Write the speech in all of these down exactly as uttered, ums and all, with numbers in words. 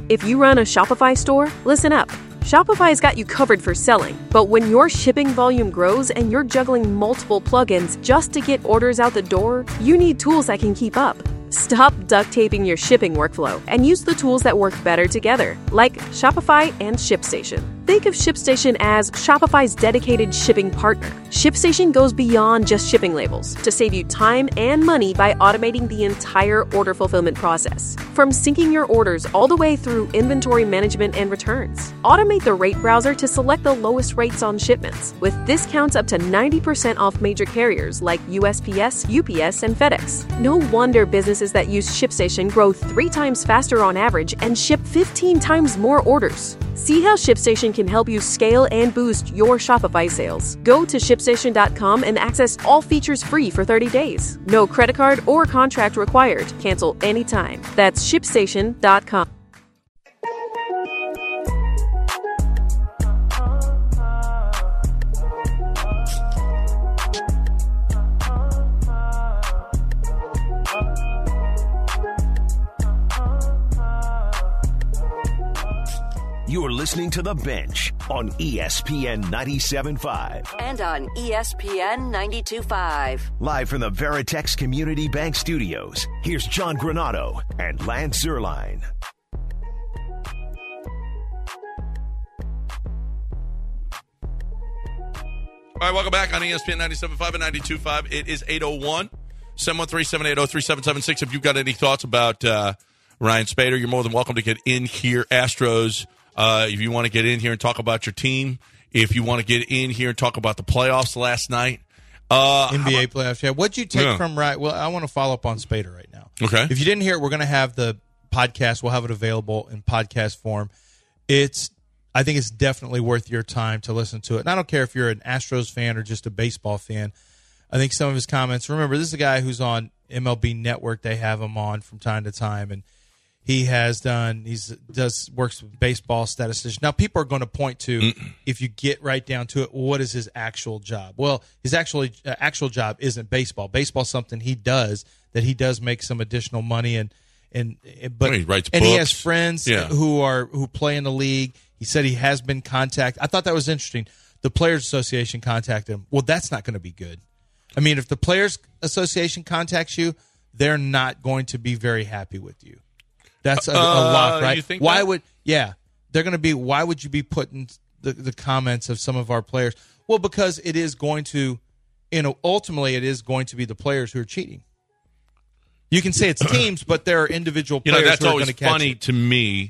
If you run a Shopify store, listen up. Shopify's got you covered for selling, but when your shipping volume grows and you're juggling multiple plugins just to get orders out the door, you need tools that can keep up. Stop duct taping your shipping workflow and use the tools that work better together, like Shopify and ShipStation. Think of ShipStation as Shopify's dedicated shipping partner. ShipStation goes beyond just shipping labels to save you time and money by automating the entire order fulfillment process. From syncing your orders all the way through inventory management and returns. Automate the rate browser to select the lowest rates on shipments, with discounts up to ninety percent off major carriers like U S P S, U P S, and FedEx. No wonder businesses that use ShipStation grow three times faster on average and ship fifteen times more orders. See how ShipStation can help you scale and boost your Shopify sales. Go to ship station dot com and access all features free for thirty days. No credit card or contract required. Cancel anytime. That's ship station dot com. You're listening to The Bench on E S P N ninety-seven point five. And on E S P N ninety-two point five. Live from the Veritex Community Bank Studios, here's John Granato and Lance Zierlein. All right, welcome back on E S P N ninety-seven point five and ninety-two point five. It is eight oh one, seven one three, seven eight zero, three seven seven six. If you've got any thoughts about uh, Ryan Spaeder, you're more than welcome to get in here. Astros, uh, if you want to get in here and talk about your team, if you want to get in here and talk about the playoffs last night. Uh, N B A playoffs, yeah. What'd you take Yeah. from Ryan? Well, I want to follow up on Spaeder right now. Okay. If you didn't hear it, we're going to have the podcast. We'll have it available in podcast form. It's, I think it's definitely worth your time to listen to it. And I don't care if you're an Astros fan or just a baseball fan. I think some of his comments, remember, this is a guy who's on M L B Network. They have him on from time to time, and he has done, he's does works with baseball statisticians. Now, people are going to point to, Mm-mm. if you get right down to it, what is his actual job? Well, his actually uh, actual job isn't baseball. Baseball's something he does that he does make some additional money, and and but he writes and books. he has friends Yeah. who are who play in the league. He said he has been contacted. I thought that was interesting. The Players Association contacted him. Well, that's not going to be good. I mean, if the Players Association contacts you, they're not going to be very happy with you. That's a, a Uh, lot, right? you think why that? would yeah? They're going to be. Why would you be putting the, the comments of some of our players? Well, because it is going to, you know, ultimately it is going to be the players who are cheating. You can say it's teams, but there are individual You players know, that's who are always going to catch funny it. to me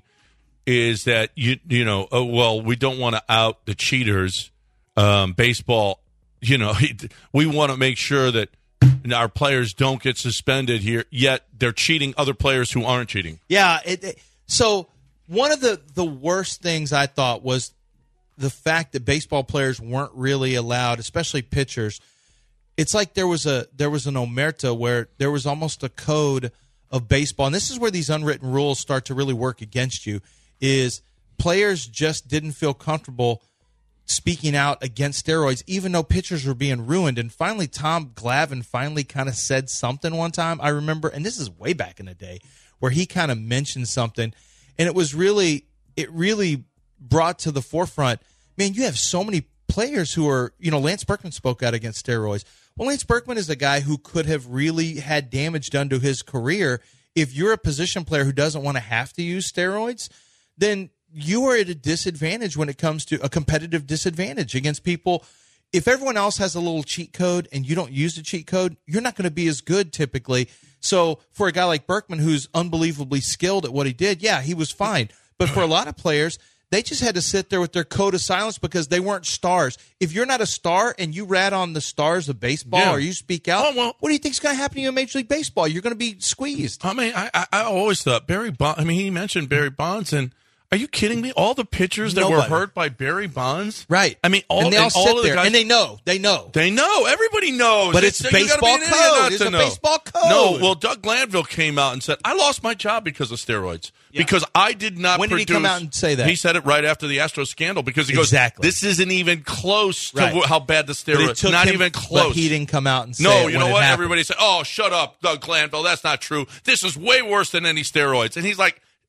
is that, you you know, oh, well, we don't want to out the cheaters. Um, baseball, you know, we want to make sure that our players don't get suspended here, yet they're cheating other players who aren't cheating. Yeah. It, it, so one of the, the worst things I thought was the fact that baseball players weren't really allowed, especially pitchers. It's like there was a there was an omerta where there was almost a code of baseball, and this is where these unwritten rules start to really work against you, is players just didn't feel comfortable speaking out against steroids, even though pitchers were being ruined. And finally, Tom Glavine finally kind of said something one time, I remember, and this is way back in the day, where he kind of mentioned something, and it was really, it really brought to the forefront, man, you have so many players who are, you know, Lance Berkman spoke out against steroids. Well, Lance Berkman is a guy who could have really had damage done to his career. If you're a position player who doesn't want to have to use steroids, then you are at a disadvantage when it comes to a competitive disadvantage against people. If everyone else has a little cheat code and you don't use the cheat code, you're not going to be as good typically. So for a guy like Berkman, who's unbelievably skilled at what he did, yeah, he was fine. But for a lot of players, they just had to sit there with their code of silence because they weren't stars. If you're not a star and you rat on the stars of baseball Yeah. or you speak out, Oh, well- what do you think is going to happen to you in Major League Baseball? You're going to be squeezed. I mean, I, I, I always thought Barry Bonds, I mean, he mentioned Barry Bonds, and are you kidding me? All the pitchers that Nobody. were hurt by Barry Bonds? Right. I mean, all, and they all and sit all of the there, guys, and they know. They know. They know. Everybody knows. But it's you gotta be baseball an idiot code. not It's to a know. baseball code. No, well, Doug Glanville came out and said, I lost my job because of steroids. Yeah. Because I did not When did he produce. come out and say that? He said it right after the Astros scandal because he Exactly. goes, this isn't even close to Right. wh- how bad the But it steroids. took Not him- even close. But he didn't come out and say No, it you when know it what? happened. Everybody said, oh, shut up, Doug Glanville. That's not true. This is way worse than any steroids. And he's like,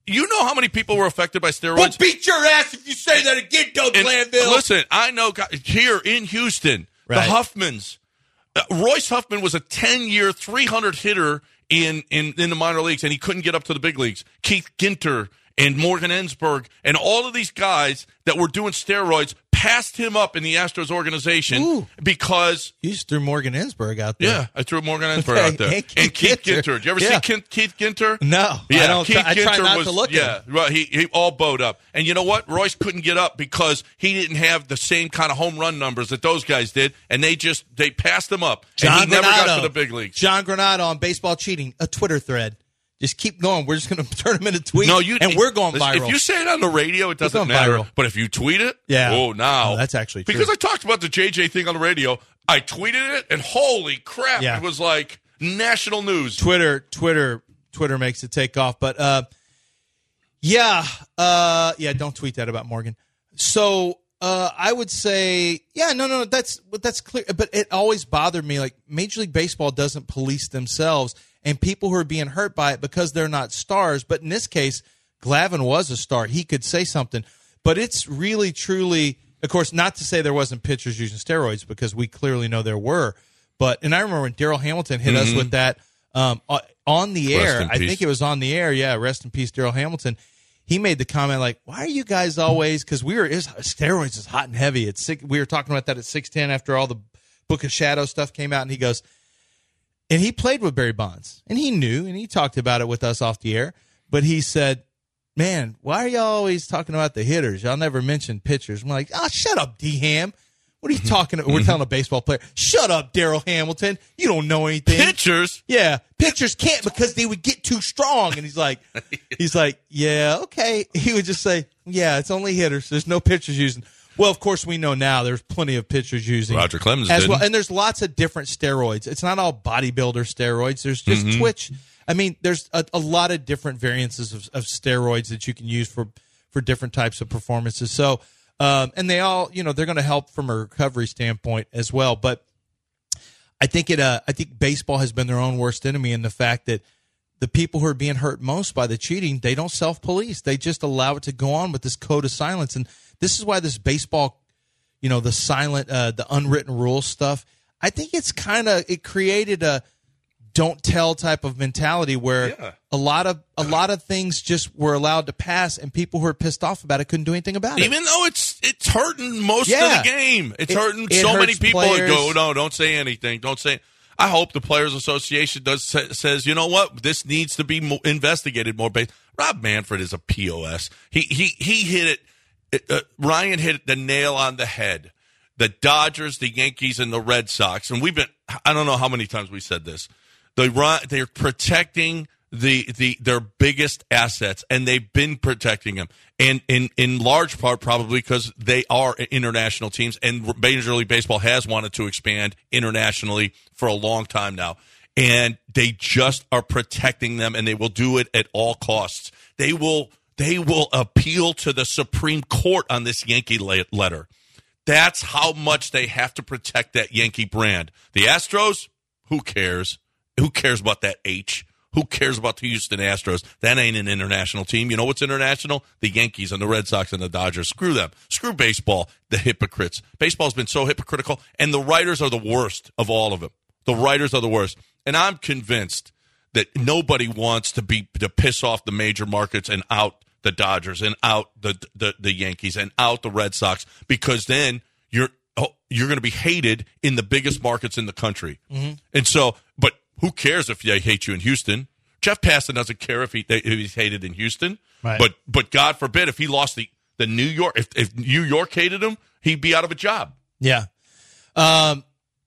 You know how many people were affected by steroids? We'll beat your ass if you say that again, Doug And Glanville. Listen, I know guys, here in Houston, Right. the Huffmans. Uh, Royce Huffman was a ten-year, three hundred hitter in, in, in the minor leagues, and he couldn't get up to the big leagues. Keith Ginter and Morgan Ensberg and all of these guys that were doing steroids passed him up in the Astros organization Ooh. because You just threw Morgan Ensberg out there. yeah, I threw Morgan Ensberg out there. And Keith and Keith Ginter. Ginter. Did you ever Yeah. see Keith, Keith Ginter? No, Yeah, I don't. Keith Try, I try Ginter not was, to look yeah, at him. right. He, he all bowed up. And you know what? Royce couldn't get up because he didn't have the same kind of home run numbers that those guys did, and they just they passed him up. John and he never got Granado. to the big leagues. John Granado on baseball cheating, a Twitter thread. Just keep going. We're just going to turn them into tweets. No, you and we're going listen, viral. If you say it on the radio, it doesn't going matter. viral. But if you tweet it, Yeah. oh, now Oh, that's actually true. because I talked about the J J thing on the radio. I tweeted it, and holy crap, Yeah. it was like national news. Twitter, Twitter, Twitter makes it take off. But uh, yeah, uh, yeah. Don't tweet that about Morgan. So uh, I would say, yeah, no, no, that's that's clear. But it always bothered me. Like Major League Baseball doesn't police themselves, and people who are being hurt by it because they're not stars. But in this case, Glavine was a star. He could say something. But it's really, truly, of course, not to say there wasn't pitchers using steroids because we clearly know there were. But and I remember when Darryl Hamilton hit us with that um, on the Rest air. in I peace. think it was on the air. Yeah, rest in peace, Darryl Hamilton. He made the comment like, "Why are you guys always?" Because we were it was, steroids is hot and heavy. It's six, we were talking about that at six ten after all the Book of Shadow stuff came out, and he goes, and he played with Barry Bonds, and he knew, and he talked about it with us off the air. But he said, "Man, why are y'all always talking about the hitters? Y'all never mention pitchers." I'm like, "Oh, shut up, D-Ham. What are you talking about?" We're telling a baseball player, "Shut up, Darryl Hamilton. You don't know anything." Pitchers. Yeah, pitchers can't because they would get too strong. And he's like, he's like, yeah, okay. He would just say, yeah, it's only hitters. There's no pitchers using. Well, of course, we know now there's plenty of pitchers using Roger Clemens as didn't. well, and there's lots of different steroids. It's not all bodybuilder steroids. There's just Mm-hmm. Twitch. I mean, there's a, a lot of different variances of, of steroids that you can use for for different types of performances. So, um, and they all, you know, they're going to help from a recovery standpoint as well. But I think it. Uh, I think baseball has been their own worst enemy in the fact that the people who are being hurt most by the cheating, they don't self-police. They just allow it to go on with this code of silence. And this is why this baseball, you know, the silent, uh, the unwritten rules stuff, I think it's kind of, it created a don't tell type of mentality where Yeah. a lot of, a lot of things just were allowed to pass, and people who are pissed off about it couldn't do anything about it. Even though it's it's hurting most Yeah. of the game, it's It- hurting it so many hurts people. players. Go, no, don't say anything. Don't say. I hope the Players Association does sa- says, you know what, this needs to be mo- investigated more. Based. Rob Manfred is a P O S. He he he hit it. Uh, Ryan hit the nail on the head. The Dodgers, the Yankees, and the Red Sox, and we've been. I don't know how many times we said this. They run, they're protecting the the their biggest assets, and they've been protecting them, and in in large part probably because they are international teams, and Major League Baseball has wanted to expand internationally for a long time now, and they just are protecting them, and they will do it at all costs. They will they will appeal to the Supreme Court on this Yankee le- letter. That's how much they have to protect that Yankee brand. The Astros, who cares? Who cares about that H? Who cares about the Houston Astros? That ain't an international team. You know what's international? The Yankees and the Red Sox and the Dodgers. Screw them. Screw baseball, the hypocrites. Baseball's been so hypocritical, and the writers are the worst of all of them. The writers are the worst. And I'm convinced that nobody wants to be to piss off the major markets and out the Dodgers and out the the, the Yankees and out the Red Sox, because then you're oh, you're going to be hated in the biggest markets in the country. Mm-hmm. And so, but who cares if they hate you in Houston? Jeff Passan doesn't care if, he, if he's hated in Houston. Right. But but God forbid if he lost the, the New York, if, if New York hated him, he'd be out of a job. Yeah. Um,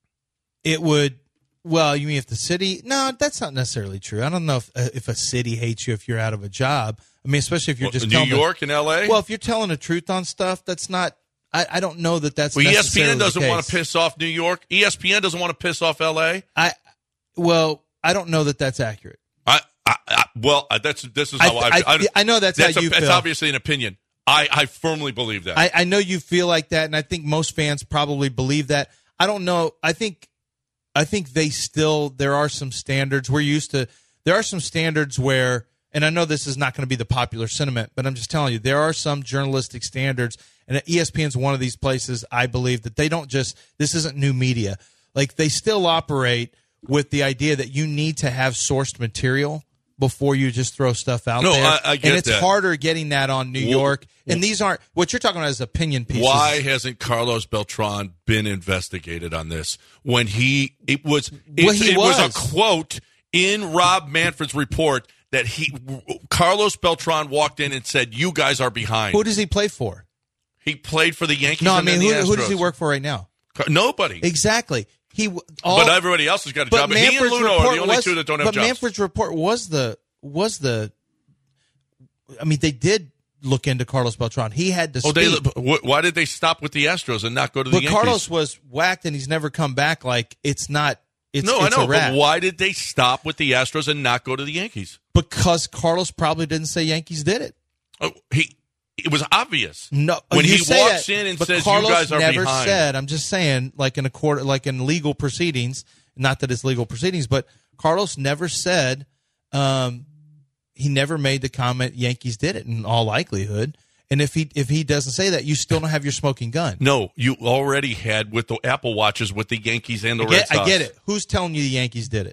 it would, well, you mean if the city, no, that's not necessarily true. I don't know if uh, if a city hates you if you're out of a job. I mean, especially if you're Well, just New telling the- York and L A? well, if you're telling the truth on stuff, that's not, I, I don't know that that's Well, E S P necessarily N doesn't the want to case. piss off New York. E S P N doesn't want to piss off L A. I, well, I don't know that that's accurate. I, I, I well, I, that's this is I, how I, I, I, I know that's, that's, how a, you that's feel. obviously an opinion. I, I firmly believe that. I, I know you feel like that, and I think most fans probably believe that. I don't know. I think, I think they still, there are some standards. We're used to, there are some standards where and I know this is not going to be the popular sentiment, but I'm just telling you, there are some journalistic standards, and E S P N's one of these places, I believe, that they don't just, this isn't new media. Like, they still operate with the idea that you need to have sourced material before you just throw stuff out no, there. I, I get and it's that. harder getting that on New Well, York. And these aren't, what you're talking about is opinion pieces. Why hasn't Carlos Beltran been investigated on this? When he, it was, it, Well, he it was. was. a quote in Rob Manfred's report that he, Carlos Beltran walked in and said, "You guys are behind." Who does he play for? He played for the Yankees. No, I and mean, then who, the who does he Astros. work for right now? Nobody. Exactly. He, all, but everybody else has got a but job. He and Manfred's Luno are report the only was- two that don't have but jobs. Manfred's report was the was the. I mean, they did look into Carlos Beltran. He had to Oh, speak. they, wh- why did they stop with the Astros and not go to the but Yankees? Carlos was whacked, and he's never come back. Like, it's not. It's, no, it's I know, a wrap. but why did they stop with the Astros and not go to the Yankees? Because Carlos probably didn't say Yankees did it. Oh, he, it was obvious. No, when you he say walks that, in and but says, Carlos "You guys are never behind." said. I'm just saying, like in a court, like in legal proceedings. Not that it's legal proceedings, but Carlos never said. Um, he never made the comment Yankees did it in all likelihood. And if he if he doesn't say that, you still don't have your smoking gun. No, you already had with the Apple Watches with the Yankees and the I Red get, Sox. I get it. Who's telling you the Yankees did it?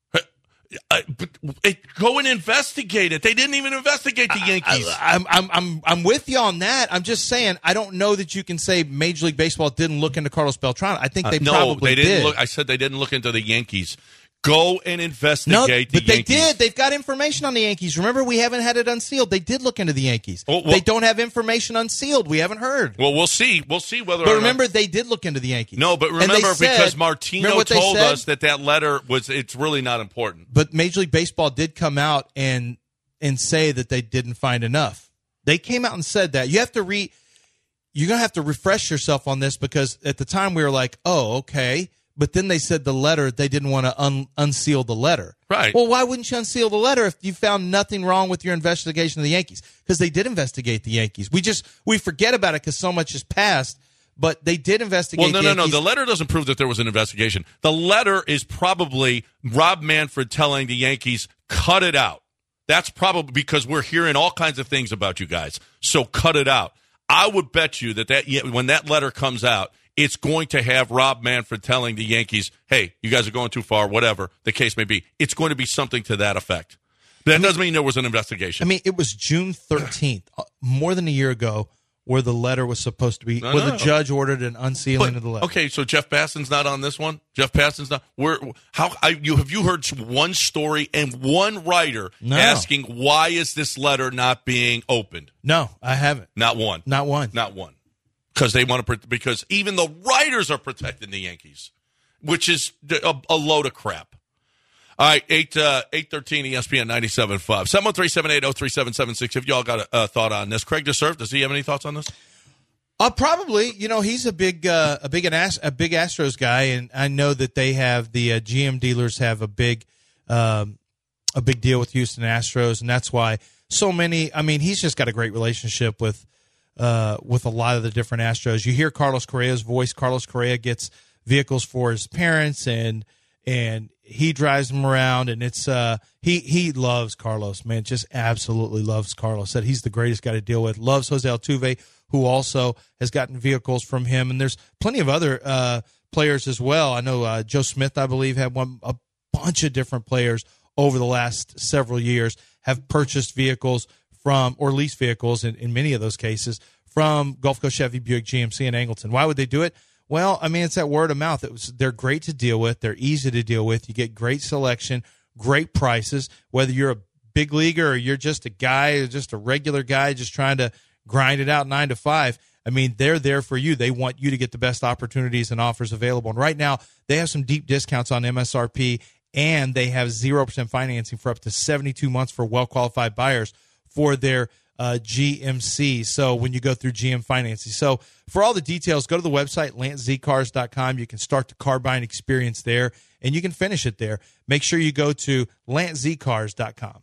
Uh, but it, go and investigate it. They didn't even investigate the Yankees. I, I'm I'm I'm I'm with you on that. I'm just saying I don't know that you can say Major League Baseball didn't look into Carlos Beltran. I think they Uh, no, probably they didn't did. look. I said they didn't look into the Yankees. Go and investigate No, the but they Yankees. did. They've got information on the Yankees. Remember, we haven't had it unsealed. They did look into the Yankees. Well, well- they don't have information unsealed. We haven't heard. Well, we'll see. We'll see whether. But or remember, not. they did look into the Yankees. No, but And they remember said- because remember Martino what they told said? us that that letter was. It's really not important. But Major League Baseball did come out and and say that they didn't find enough. They came out and said that. You have to re. You're gonna have to refresh yourself on this because at the time we were like, oh, okay. But then they said the letter, they didn't want to un- unseal the letter. Right. Well, why wouldn't you unseal the letter if you found nothing wrong with your investigation of the Yankees? Because they did investigate the Yankees. We just, we forget about it because so much has passed, but they did investigate Well, no, the no, no. Yankees. The letter doesn't prove that there was an investigation. The letter is probably Rob Manfred telling the Yankees, cut it out. That's probably because we're hearing all kinds of things about you guys. So cut it out. I would bet you that, that when that letter comes out, it's going to have Rob Manfred telling the Yankees, hey, you guys are going too far, whatever the case may be. It's going to be something to that effect. That doesn't mean there was an investigation. I mean, it was June thirteenth, uh, more than a year ago, where the letter was supposed to be, I where know. the judge ordered an unsealing But, of the letter. okay, so Jeff Baston's not on this one. Jeff Baston's not. Where? How? I, you have you heard one story and one writer No. asking why is this letter not being opened? No, I haven't. Not one. Not one. Not one. Because they want to. Because even the writers are protecting the Yankees, which is a, a load of crap. All right, eight uh, eight thirteen E S P N ninety-seven point five seven one three seven eight zero three seven seven six. If y'all got a, a thought on this, Craig DeServe, does he have any thoughts on this? Uh, probably. You know, he's a big, uh, a big, an Ast- a big Astros guy, and I know that they have the uh, G M dealers have a big, um, a big deal with Houston Astros, and that's why so many. I mean, he's just got a great relationship with, uh, with a lot of the different Astros. You hear Carlos Correa's voice. Carlos Correa gets vehicles for his parents, and and he drives them around, and it's uh, he he loves Carlos, man, just absolutely loves Carlos. Said he's the greatest guy to deal with. Loves Jose Altuve, who also has gotten vehicles from him, and there's plenty of other uh, players as well. I know uh, Joe Smith, I believe, had one a bunch of different players over the last several years have purchased vehicles from, or leased vehicles in, in many of those cases, from Gulf Coast Chevy, Buick, G M C, and Angleton. Why would they do it? Well, I mean, it's that word of mouth. It was, they're great to deal with. They're easy to deal with. You get great selection, great prices, whether you're a big leaguer or you're just a guy, or just a regular guy just trying to grind it out nine to five. I mean, they're there for you. They want you to get the best opportunities and offers available. And right now, they have some deep discounts on M S R P, and they have zero percent financing for up to seventy-two months for well-qualified buyers for their uh, G M C. So when you go through G M financing. So for all the details, go to the website, lance z cars dot com. You can start the car buying experience there, and you can finish it there. Make sure you go to lance z cars dot com.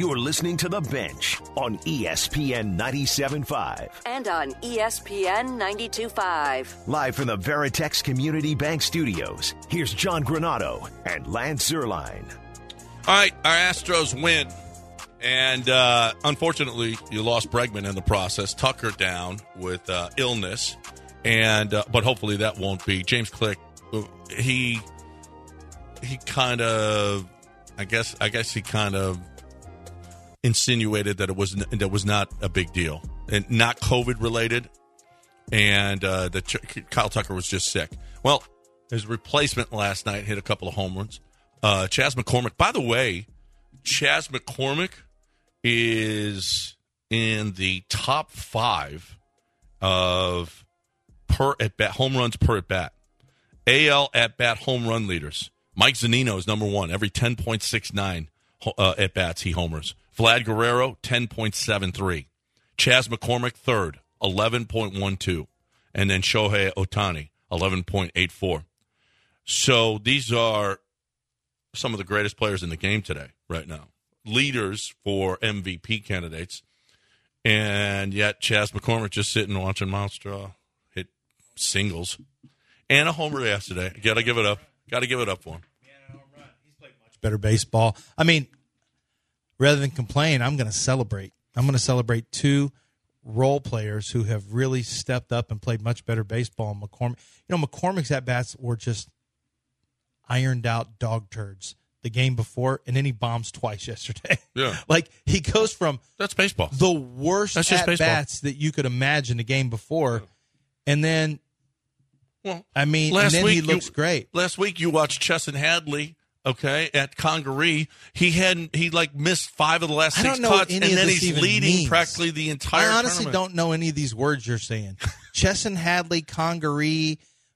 You're listening to The Bench on E S P N ninety-seven point five. And on E S P N ninety-two point five. Live from the Veritex Community Bank Studios, here's John Granado and Lance Zierlein. All right, our Astros win. And uh, unfortunately, you lost Bregman in the process. Tucker down with uh, illness. and uh, But hopefully that won't be. James Click, he he kind of, I guess, I guess he kind of insinuated that it was n- that was not a big deal and not COVID related, and uh, that Ch- Kyle Tucker was just sick. Well, his replacement last night hit a couple of home runs. Uh, Chas McCormick. By the way, Chas McCormick is in the top five of per at bat home runs per at bat. A L at bat home run leaders. Mike Zunino is number one. Every ten point six nine uh, at bats he homers. Vlad Guerrero ten point seven three. Chas McCormick third, eleven point one two, and then Shohei Ohtani eleven point eight four. So these are some of the greatest players in the game today, right now. Leaders for M V P candidates. And yet Chas McCormick just sitting watching Miles Straw hit singles. And a homer yesterday. Got to give it up. Got to give it up for him. Yeah, home run. He's played much better baseball. I mean, rather than complain, I'm going to celebrate. I'm going to celebrate two role players who have really stepped up and played much better baseball. McCormick, you know, McCormick's at-bats were just ironed out dog turds the game before, and then he bombs twice yesterday. Yeah. Like, he goes from That's baseball. the worst That's just at-bats that you could imagine the game before, and then, Well, I mean, last and then week he looks you, great. Last week you watched Chesson Hadley, okay, at Congaree. He hadn't he like missed five of the last I six don't know what cuts, and any of then this he's even leading means. practically the entire I honestly tournament. don't know any of these words you're saying. Chesson Hadley, Congaree,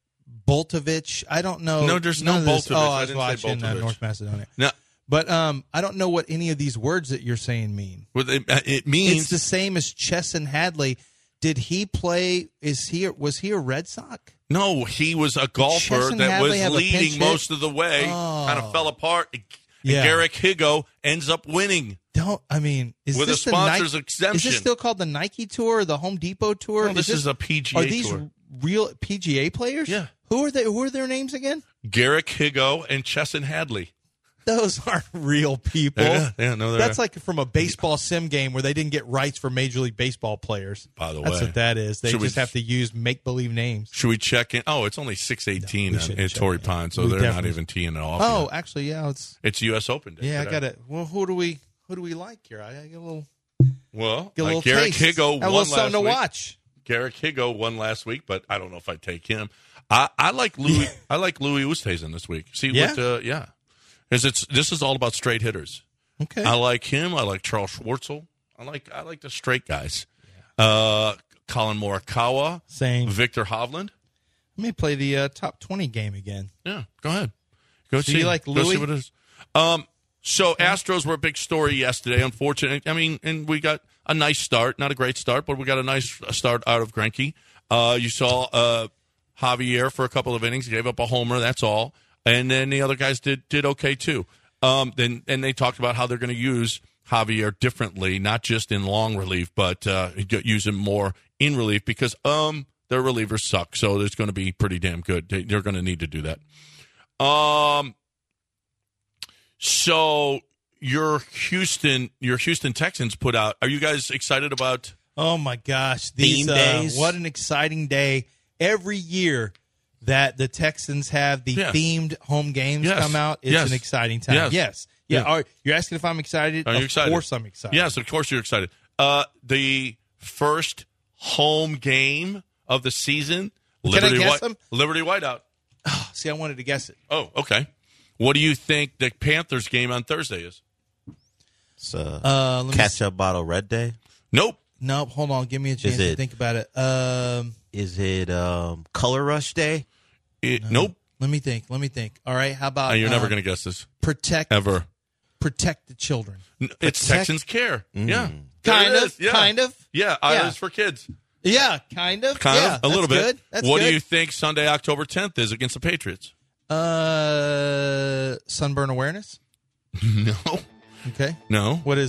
Boltovich. I don't know. No, there's none no of this. Boltovich. Oh, I I was didn't say watching uh, Boltovich. North Macedonia. No, But um, I don't know what any of these words that you're saying mean. well, it, it means It's the same as Chesson Hadley. Did he play? Is he? Was he a Red Sox? no. He was a golfer Chesson that Hadley was have a pinch leading hit? most of the way. Oh. Kind of fell apart. And Yeah. Garrick Higo ends up winning. Don't. I mean, is With this a the sponsor's Nike, exemption. Is this still called the Nike Tour or the Home Depot Tour? No, this is a P G A Are these tour. real P G A players? Yeah. Who are they? Who are their names again? Garrick Higo and Chesson Hadley. Those aren't real people. Yeah, yeah, no, they're- That's like from a baseball sim game where they didn't get rights for Major League Baseball players. By the That's way. what that is. They Should we- just have to use make believe names. Should we check in? Oh, it's only six eighteen No, we no, shouldn't in check Torrey in. Pines, so We they're not definitely- even teeing it off. Oh, yet. actually, yeah, it's It's U S Open Day. yeah. I today. got it. Well, who do we who do we like here? I got a little Well, get a like little Garrick taste. Higo Got a won little something last to week. watch. Garrick Higo won last week, but I don't know if I'd take him. I, I like Louis. I like Louis Oosthuizen this week. See Yeah? what? Uh, yeah, because it's this is all about straight hitters. Okay. I like him. I like Charles Schwartzel. I like I like the straight guys. Uh, Colin Morikawa, Same. Victor Hovland. Let me play the uh, top twenty game again. Yeah, go ahead. Go So see. you like go Louis? see what it is. Um, so Astros were a big story yesterday. Unfortunately, I mean, and we got a nice start, not a great start, but we got a nice start out of Greinke. Uh, you saw uh, Javier for a couple of innings, gave up a homer. That's all, and then the other guys did did okay too. Um, then and they talked about how they're going to use Javier differently, not just in long relief, but uh, use him more in relief because um their relievers suck. So it's going to be pretty damn good. They- They're going to need to do that. Um. So your Houston, your Houston Texans put out. Are you guys excited about? Oh my gosh, these Theme uh, days. what an exciting day every year that the Texans have the Yeah. themed home games Yes. come out. It's Yes. an exciting time. Yes. Yes. Yeah. Yeah. Are, you're asking if I'm excited? Are you of excited? Of course I'm excited. Yes, of course you're excited. Uh, the first home game of the season. Can I Liberty guess White, them? Liberty Whiteout. See, I wanted to guess it. Oh, okay. What do you think the Panthers game on Thursday is? It's uh, Uh, let me catch up bottle red day. Nope. No, hold on. Give me a chance to it- think about it. Um, Is it um, color rush day? It, Nope. let me think. Let me think. All right. How about Uh, you're never um, going to guess this protect ever. protect the children? N- It's Protect- Texans Care. Yeah. There Kind it of. is. Yeah. Kind of. Yeah. Yeah. Irish for kids. Yeah, kind of. Kind yeah, of. A little that's bit. Good. That's what good. do you think Sunday, October tenth is against the Patriots? Uh, sunburn awareness. No. Okay. No. What is it?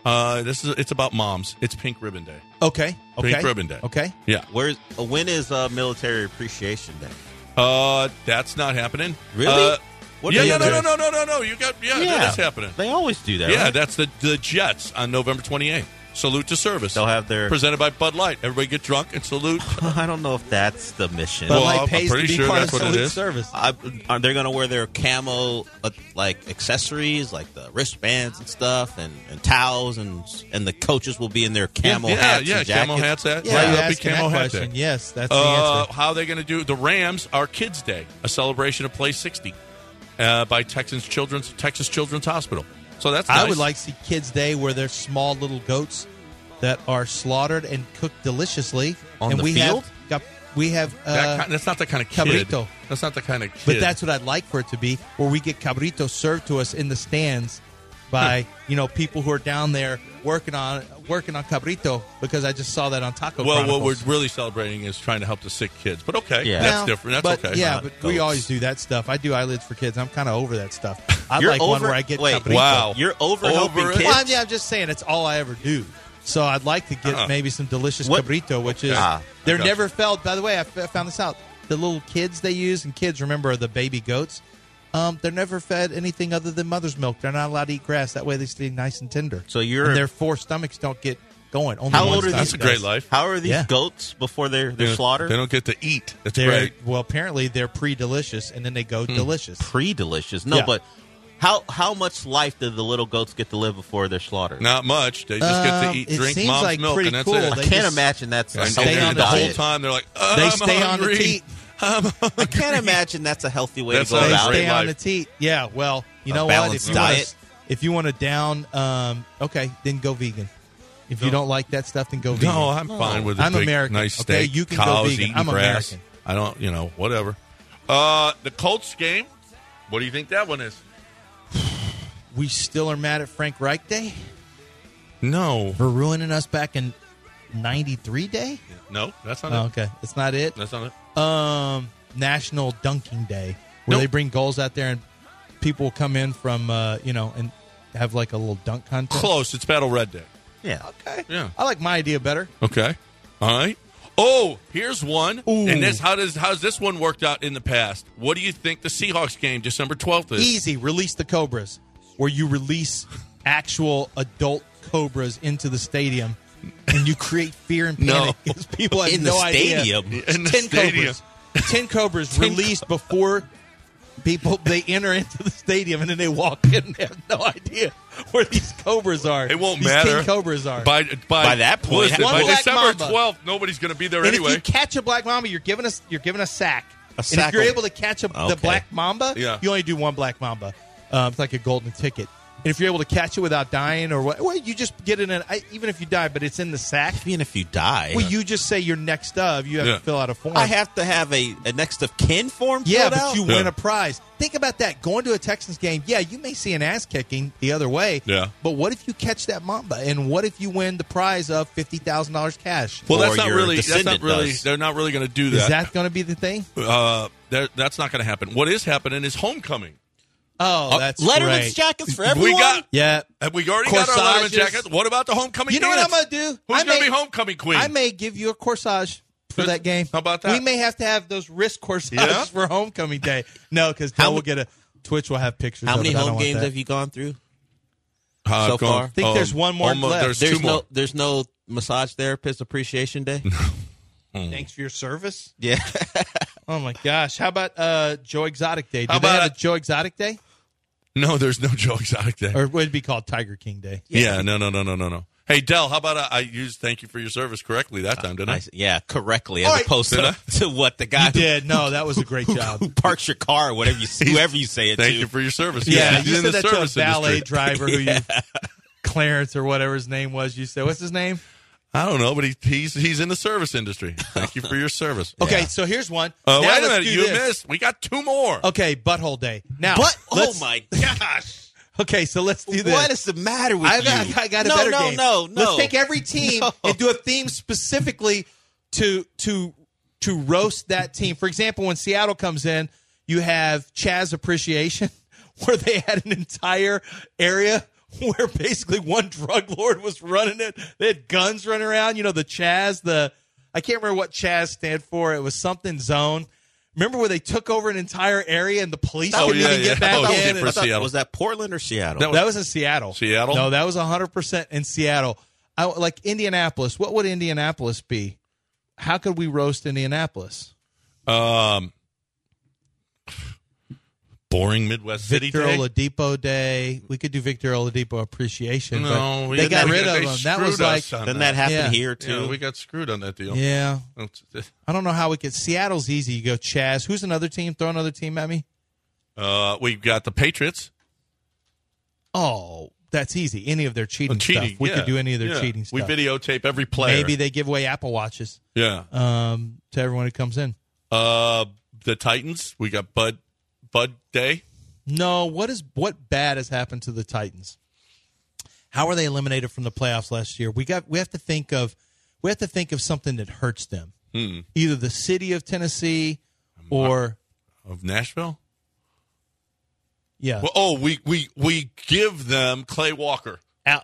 Uh, this is it's about moms. It's Pink Ribbon Day. Okay. Okay. Pink Ribbon Day. Okay. Yeah. Where's uh, when is uh, Military Appreciation Day? Uh, that's not happening. Really? Uh, What yeah, day no, is no, no, it? no, no, no, no. You got yeah, that is happening. They always do that. Yeah, right? that's the the Jets on November twenty-eighth. Salute to service. They'll have their. Presented by Bud Light. Everybody get drunk and salute. I don't know if that's the mission. But Well, like I'm pays pretty to be sure part that's of what it Salute is. Service. I, are they going to wear their camo uh, like accessories, like the wristbands and stuff, and, and towels, and and the coaches will be in their camo yeah, hats, yeah, and jackets? camo hats. That Why yeah, are you that'd be asking camo that hat question? day. Yes, that's the Uh, answer. how are they going to do the Rams? Are Kids Day, a celebration of Play sixty uh, by Texas Children's Texas Children's Hospital. So that's nice. I would like to see Kids Day where there's small little goats that are slaughtered and cooked deliciously. On and the we field? Have, got, we have uh, that kind, that's not the kind of kid. cabrito. That's not the kind of kid. But that's what I'd like for it to be, where we get cabrito served to us in the stands by you know people who are down there working on working on cabrito, because I just saw that on Taco well, Chronicles. what we're really celebrating is trying to help the sick kids. But okay, Yeah. that's Now, different. That's but, okay. Yeah, Uh, but we goats. always do that stuff. I do eyelids for kids. I'm kind of over that stuff. I You're like one over- where I get wait, cabrito. wow. You're over, Over helping it? kids. Well, I'm, yeah, I'm just saying it's all I ever do. So I'd like to get Uh-uh. maybe some delicious What- cabrito, which is Ah, they're I got never fed. By the way, I f- I found this out. The little kids they use, and kids remember are the baby goats. Um, they're never fed anything other than mother's milk. They're not allowed to eat grass. That way they stay nice and tender. So you're- and their four stomachs don't get going. Only How one old are stomach That's a great does. life. How are these Yeah. goats before they're they're They don't- slaughtered? They don't get to eat. That's They're, great. well, apparently they're pre-delicious, and then they go delicious. Pre-delicious. No, Yeah. but how how much life do the little goats get to live before they're slaughtered? Not much. They just get to Um, eat, it drink seems mom's like milk, pretty and that's cool. it. I They can't just- imagine that's a And, stay healthy on and the the whole diet. time they're like, oh, They I'm stay on the hungry. teat. I'm I can't imagine that's a healthy way That's to go a They about great stay it. on life. the teat. Yeah, well, you A know what? If balanced you want diet. to, if you want to down, um, okay, then go vegan. If you don't like that stuff, then go vegan. No, I'm fine with a I'm big, American, nice okay? steak. You can go cows vegan. eating I'm grass. American. I don't, you know, whatever. Uh, the Colts game. What do you think that one is? We still are mad at Frank Reich Day No, for ruining us back in ninety-three Day. no, that's not Oh, it. okay, it's not it. That's not it. Um, National Dunking Day, where Nope. they bring goals out there and people will come in from, uh, you know, and have like a little dunk contest. Close. It's Battle Red Day. Yeah. Okay, Yeah. I like my idea better. Okay. All right. Oh, here's one. Ooh. And this, how does how's this one worked out in the past? What do you think the Seahawks game, December twelfth, is? Easy, release the Cobras, where you release actual adult cobras into the stadium, and you create fear and No. panic because people have In the no idea. stadium. In the Ten stadium. cobras, ten cobras released before people they enter into the stadium, and then they walk in and they have no idea where these cobras are. It won't these matter. ten cobras are. By, by, By that point, listen, One by black December mamba. twelfth, nobody's going to be there and anyway. if you catch a black mamba, you're giving us you're giving a sack. A and sack if you're will- able to catch a, the Okay. black mamba, Yeah. you only do one black mamba. Um, it's like a golden ticket. And if you're able to catch it without dying, or what, well, you just get it in. I, even if you die, but it's in the sack. Even if you die, Well, you just say you're next of. You have Yeah. to fill out a form. I have to have a, a next of kin form. Yeah, filled but out? you win Yeah. a prize. Think about that. Going to a Texans game, yeah, you may see an ass kicking the other way. Yeah. But what if you catch that mamba? And what if you win the prize of fifty thousand dollars cash? well, that's Or not your really. That's not descendant really. does. They're not really going to do Is that. that going to be the thing? uh, that- that's not going to happen. What is happening is homecoming. Oh, that's Letterman's great. jackets for everyone. We got. Yeah. Have we already got our Letterman Corsages. jackets? What about the homecoming? You know what I'm dance? going to do? Who's I going to may- be homecoming queen? I may give you a corsage for Who's- that game. how about that? We may have to have those wrist corsages Yeah? for homecoming day. No, because How Dell will m- get a Twitch will have pictures. How of many it. I don't home want games that. have you gone through? Uh, so going- far? I think there's one more almost- left. There's, There's two no more. there's no massage therapist appreciation day. Thanks for your service. Yeah. Oh my gosh! How about uh, Joe Exotic Day? Do How they about have a a- Joe Exotic Day, No, there's no Joe Exotic Day. or would it be called Tiger King Day? Yeah. no, no, no, no, no, no. Hey, Dell, how about uh, I used thank you for your service correctly that time, didn't I? I, yeah, correctly, as All right. opposed Did to, to what the guy You did. No, that was a great job. who parks your car, whatever you whoever you say it Thank to. you for your service. Yeah, He's you in said the that to a service valet industry. driver who you, Clarence or whatever his name was. You said, what's his name? I don't know, but he, he's he's in the service industry. Thank you for your service. Okay, so here's one. Uh, Now wait a let's minute, do you this. missed. We got two more. Okay, Butthole Day. Now, But oh let's- my gosh, Okay, so let's do this. what is the matter with I've, you? I, I got a no, better no, game. no, no. Let's take every team No. and do a theme specifically to to to roast that team. For example, when Seattle comes in, you have Chaz Appreciation, where they had an entire area where basically one drug lord was running it. They had guns running around. You know, the Chaz, the I can't remember what Chaz stand for. It was something zone. Remember where they took over an entire area and the police Oh, couldn't yeah, even yeah. get back Oh, in? shit, And- for I thought- Seattle. Was that Portland or Seattle? That That was in Seattle. Seattle? No, that was one hundred percent in Seattle. I, like Indianapolis. What would Indianapolis be? How could we roast Indianapolis? Um, boring Midwest City Victor Day. Oladipo Day. We could do Victor Oladipo appreciation. No, but we they didn't. got They- rid of they him. That was screwed like, us on Didn't that happen Yeah. here too? Yeah, we got screwed on that deal. yeah. I don't know how we could. Seattle's easy. You go Chaz. Who's another team? Throw another team at me. Uh, we've got the Patriots. Oh, that's easy. Any of their cheating, Uh, cheating. stuff. We yeah. could do any of their Yeah. cheating We stuff. videotape every player. Maybe they give away Apple Watches Yeah. um, to everyone who comes in. Uh, the Titans. We got Bud Bud Day. No, what is what bad has happened to the Titans? How are they eliminated from the playoffs last year? We got we have to think of we have to think of something that hurts them. Hmm. Either the city of Tennessee or Of Nashville. yeah. Well, oh, we, we we give them Clay Walker. Out.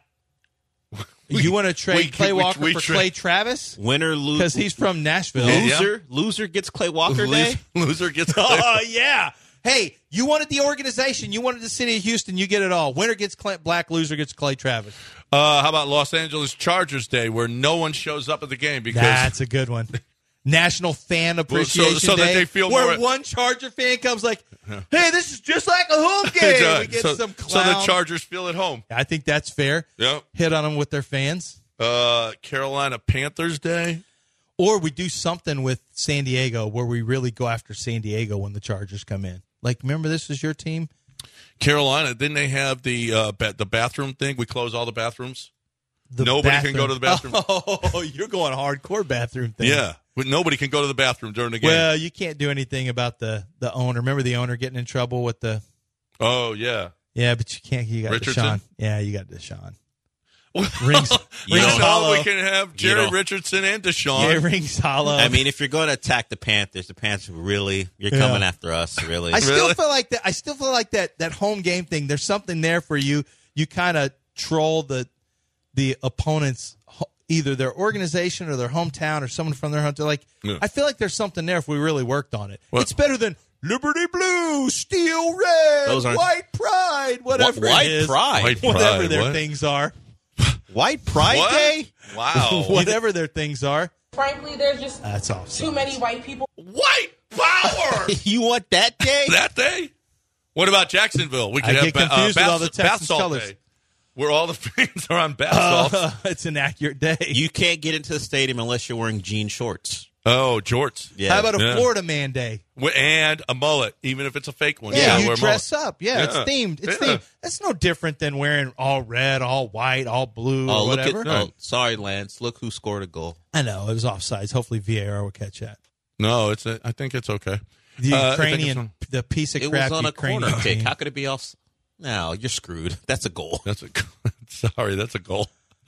We- you want to trade we- Clay we- Walker we for tra- Clay Travis? Winner, lose. Because he's from Nashville. Yeah. Loser, loser gets Clay Walker Loser, Day. loser gets Clay. Oh yeah. Hey, you wanted the organization. You wanted the city of Houston. You get it all. Winner gets Clint Black. Loser gets Clay Travis. Uh, how about Los Angeles Chargers Day, where no one shows up at the game because That's a good one. National Fan Appreciation so that Day, they feel where more- one Charger fan comes like, "Hey, this is just like a home game." Uh, We get so, some so clown. the Chargers feel at home. I think that's fair. Yep. Hit on them with their fans, Uh, Carolina Panthers Day. or we do something with San Diego where we really go after San Diego when the Chargers come in. Like, remember, this is your team. Carolina, didn't they have the uh, ba- the bathroom thing? We close all the bathrooms. The Nobody can bathroom- go to the bathroom. Oh, you're going hardcore bathroom thing. Yeah, but nobody can go to the bathroom during the game. Well, you can't do anything about the the owner. Remember the owner getting in trouble with the. oh yeah, Yeah, but you can't. You got Richardson? Deshaun. Yeah, you got Deshaun. Rings, You rings don't- hollow. we can have Jerry You know. Richardson and Deshaun. Yeah, rings hollow. I mean, if you're going to attack the Panthers, the Panthers really, you're Yeah. coming after us, really. I still Really? feel like that. I still feel like that. That home game thing. There's something there for you. You kind of troll the the opponent's ho- either their organization or their hometown or someone from their hometown. Like Yeah. I feel like there's something there if we really worked on it. Well- it's better than Liberty Blue, Steel Red, Those aren't- White Pride, whatever White it is. Pride? White whatever Pride, their what? things are. White Pride What? Day? Wow. Whatever their things are. Frankly, there's just That's all. too many white people. White power. You want that day? That day? What about Jacksonville? We could I have get ba- confused uh, with bath, all the Texans bath salt colors. day, where all the fans are on bath salts. Uh, it's an accurate day. You can't get into the stadium unless you're wearing jean shorts. Oh, jorts. Yeah. How about a Yeah. Florida Man Day? Wi- And a mullet, even if it's a fake one. Yeah, gotta you wear a dress mullet. up. Yeah, it's Yeah. themed. It's Yeah. themed. That's no different than wearing all red, all white, all blue, Oh, or look whatever. at! Oh, sorry, Lance. Look who scored a goal. I know it was offsides. Hopefully, V A R will catch that. No, it's. A, I think it's okay. The Uh, I think it's Ukrainian, on- the piece of It crap was on a Ukrainian corner kick. team. How could it be off? No, you're screwed. That's a goal. That's a. Sorry, that's a goal.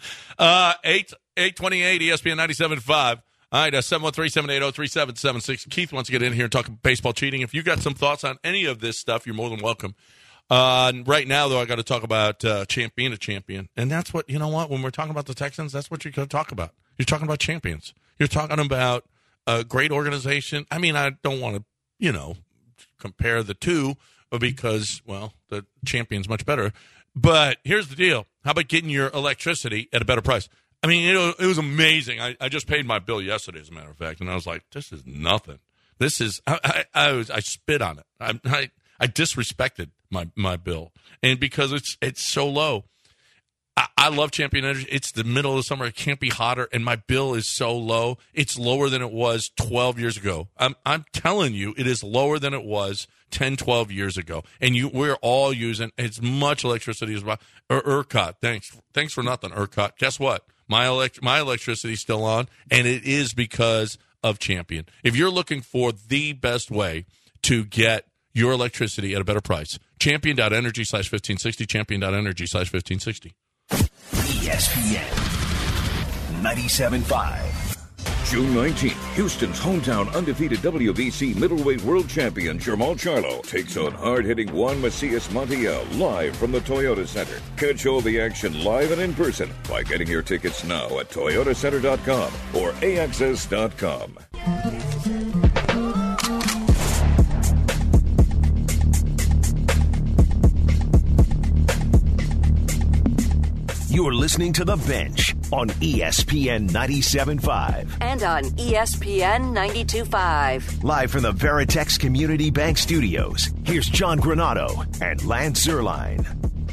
Uh, eight eight twenty eight E S P N ninety seven five. All right, uh, seven one three, seven eight zero, three seven seven six. Keith wants to get in here and talk baseball cheating. If you got some thoughts on any of this stuff, you're more than welcome. Uh, right now, though, I got to talk about uh, champ being a champion, and that's what you know. What when we're talking about the Texans, that's what you're going to talk about. You're talking about champions. You're talking about a great organization. I mean, I don't want to, you know, compare the two because, well, the champion's much better. But here's the deal: how about getting your electricity at a better price? I mean, it, it was amazing. I, I just paid my bill yesterday, as a matter of fact, and I was like, "This is nothing. This is." I, I, I was I spit on it. I, I I disrespected my my bill, and because it's it's so low. I, I love Champion Energy. It's the middle of the summer. It can't be hotter, and my bill is so low. It's lower than it was twelve years ago. I'm I'm telling you, it is lower than it was ten, twelve years ago. And you, we're all using as much electricity as well. Er, ERCOT, thanks, thanks for nothing, ERCOT. Guess what? My elect my electricity's still on, and it is because of Champion. If you're looking for the best way to get your electricity at a better price, champion.energy slash fifteen sixty, champion.energy slash fifteen sixty. E S P N ninety-seven point five. June nineteenth, Houston's hometown undefeated W B C middleweight world champion Jermall Charlo takes on hard-hitting Juan Macias Montiel live from the Toyota Center. Catch all the action live and in person by getting your tickets now at toyota center dot com or a x s dot com. You're listening to The Bench on E S P N ninety-seven point five. And on E S P N ninety-two point five. Live from the Veritex Community Bank Studios, here's John Granado and Lance Zierlein.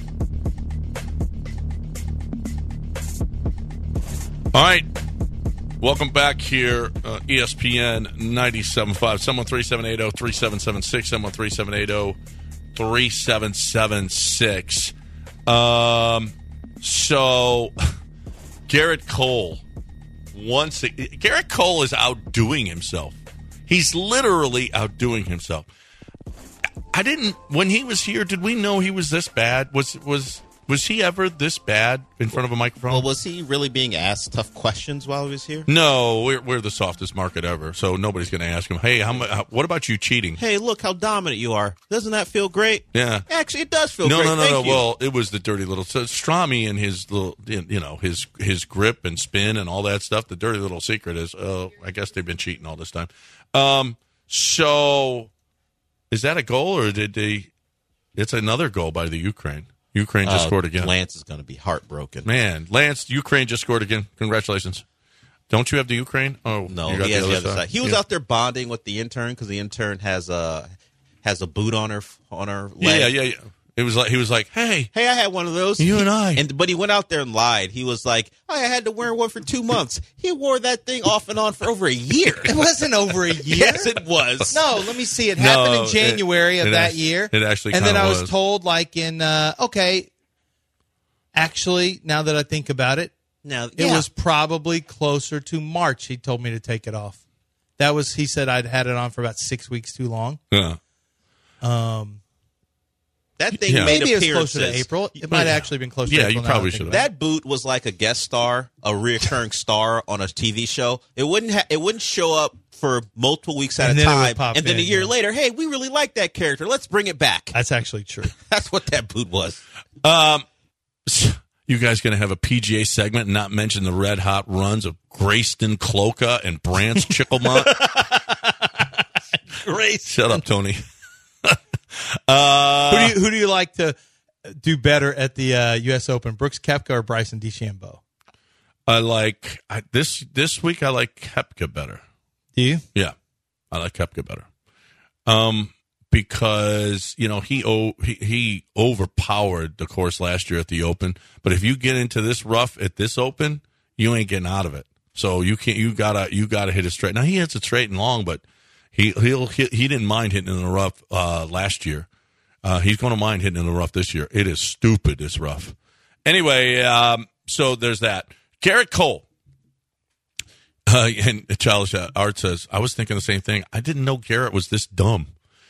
All right. Welcome back here, uh, E S P N ninety-seven point five. seven one three, seven eight zero, three seven seven six. seven one three, seven eight zero, three seven seven six. Um... So, Garrett Cole, once Garrett Cole is outdoing himself. He's literally outdoing himself. I didn't when he was here. Did we know he was this bad? Was was was he ever this bad in front of a microphone? Well, was he really being asked tough questions while he was here? No, we're we're the softest market ever, so nobody's going to ask him. Hey, how, how what about you cheating? Hey, look how dominant you are. Doesn't that feel great? Yeah, actually, it does feel no, great. No, no, Thank no, no. you. Well, it was the dirty little so Strami and his little, you know, his his grip and spin and all that stuff. The dirty little secret is, oh, I guess they've been cheating all this time. Um, so is that a goal or did they? It's another goal by the Ukraine. Ukraine just uh, scored again. Lance is going to be heartbroken. Man, Lance, Ukraine just scored again. Congratulations. Don't you have the Ukraine? Oh, no, you got he has the the other other side. side. He was yeah. out there bonding with the intern because the intern has a has a boot on her on her leg. Yeah, yeah, yeah. It was like he was like, "Hey, hey, I had one of those." You he, and I. And but he went out there and lied. He was like, oh, "I had to wear one for two months." He wore that thing off and on for over a year. It wasn't over a year. Yes, it was. No, let me see. It happened No, in January it- of it that act- year. it actually and then kinda I was was. told, like in uh, okay. Actually, now that I think about it, Now it yeah. was probably closer to March. He told me to take it off. That was he said I'd had it on for about six weeks too long. Yeah. Um, that thing Yeah. made maybe it was appearances. closer to April. It might Yeah. have actually been closer. Yeah, to April you now probably that I think should about That boot was like a guest star, a reoccurring star on a T V show. It wouldn't ha- it wouldn't show up for multiple weeks at And a then it would time, pop and then a in, year yeah. later, hey, we really like that character. Let's bring it back. it. That's actually true. That's what that boot was. Um, you guys going to have a P G A segment and not mention the red hot runs of Grayston Cloca and Brance Chickelmont? Great. Shut up, Tony. uh, Who do you who do you like to do better at the uh, U S Open, Brooks Koepka or Bryson DeChambeau? I like I, this this week. I like Koepka better. Do you? Yeah, I like Koepka better. Um, because you know he oh, he he overpowered the course last year at the Open. But if you get into this rough at this Open, you ain't getting out of it. So you can't. You gotta you gotta hit it straight. Now he hits it straight and long, but he he'll hit, he didn't mind hitting in the rough uh, last year. Uh, he's going to mind hitting in the rough this year. It is stupid. This rough. Anyway, um, so there's that. Garrett Cole. Uh, and Childish Art says, I was thinking the same thing. I didn't know Garrett was this dumb.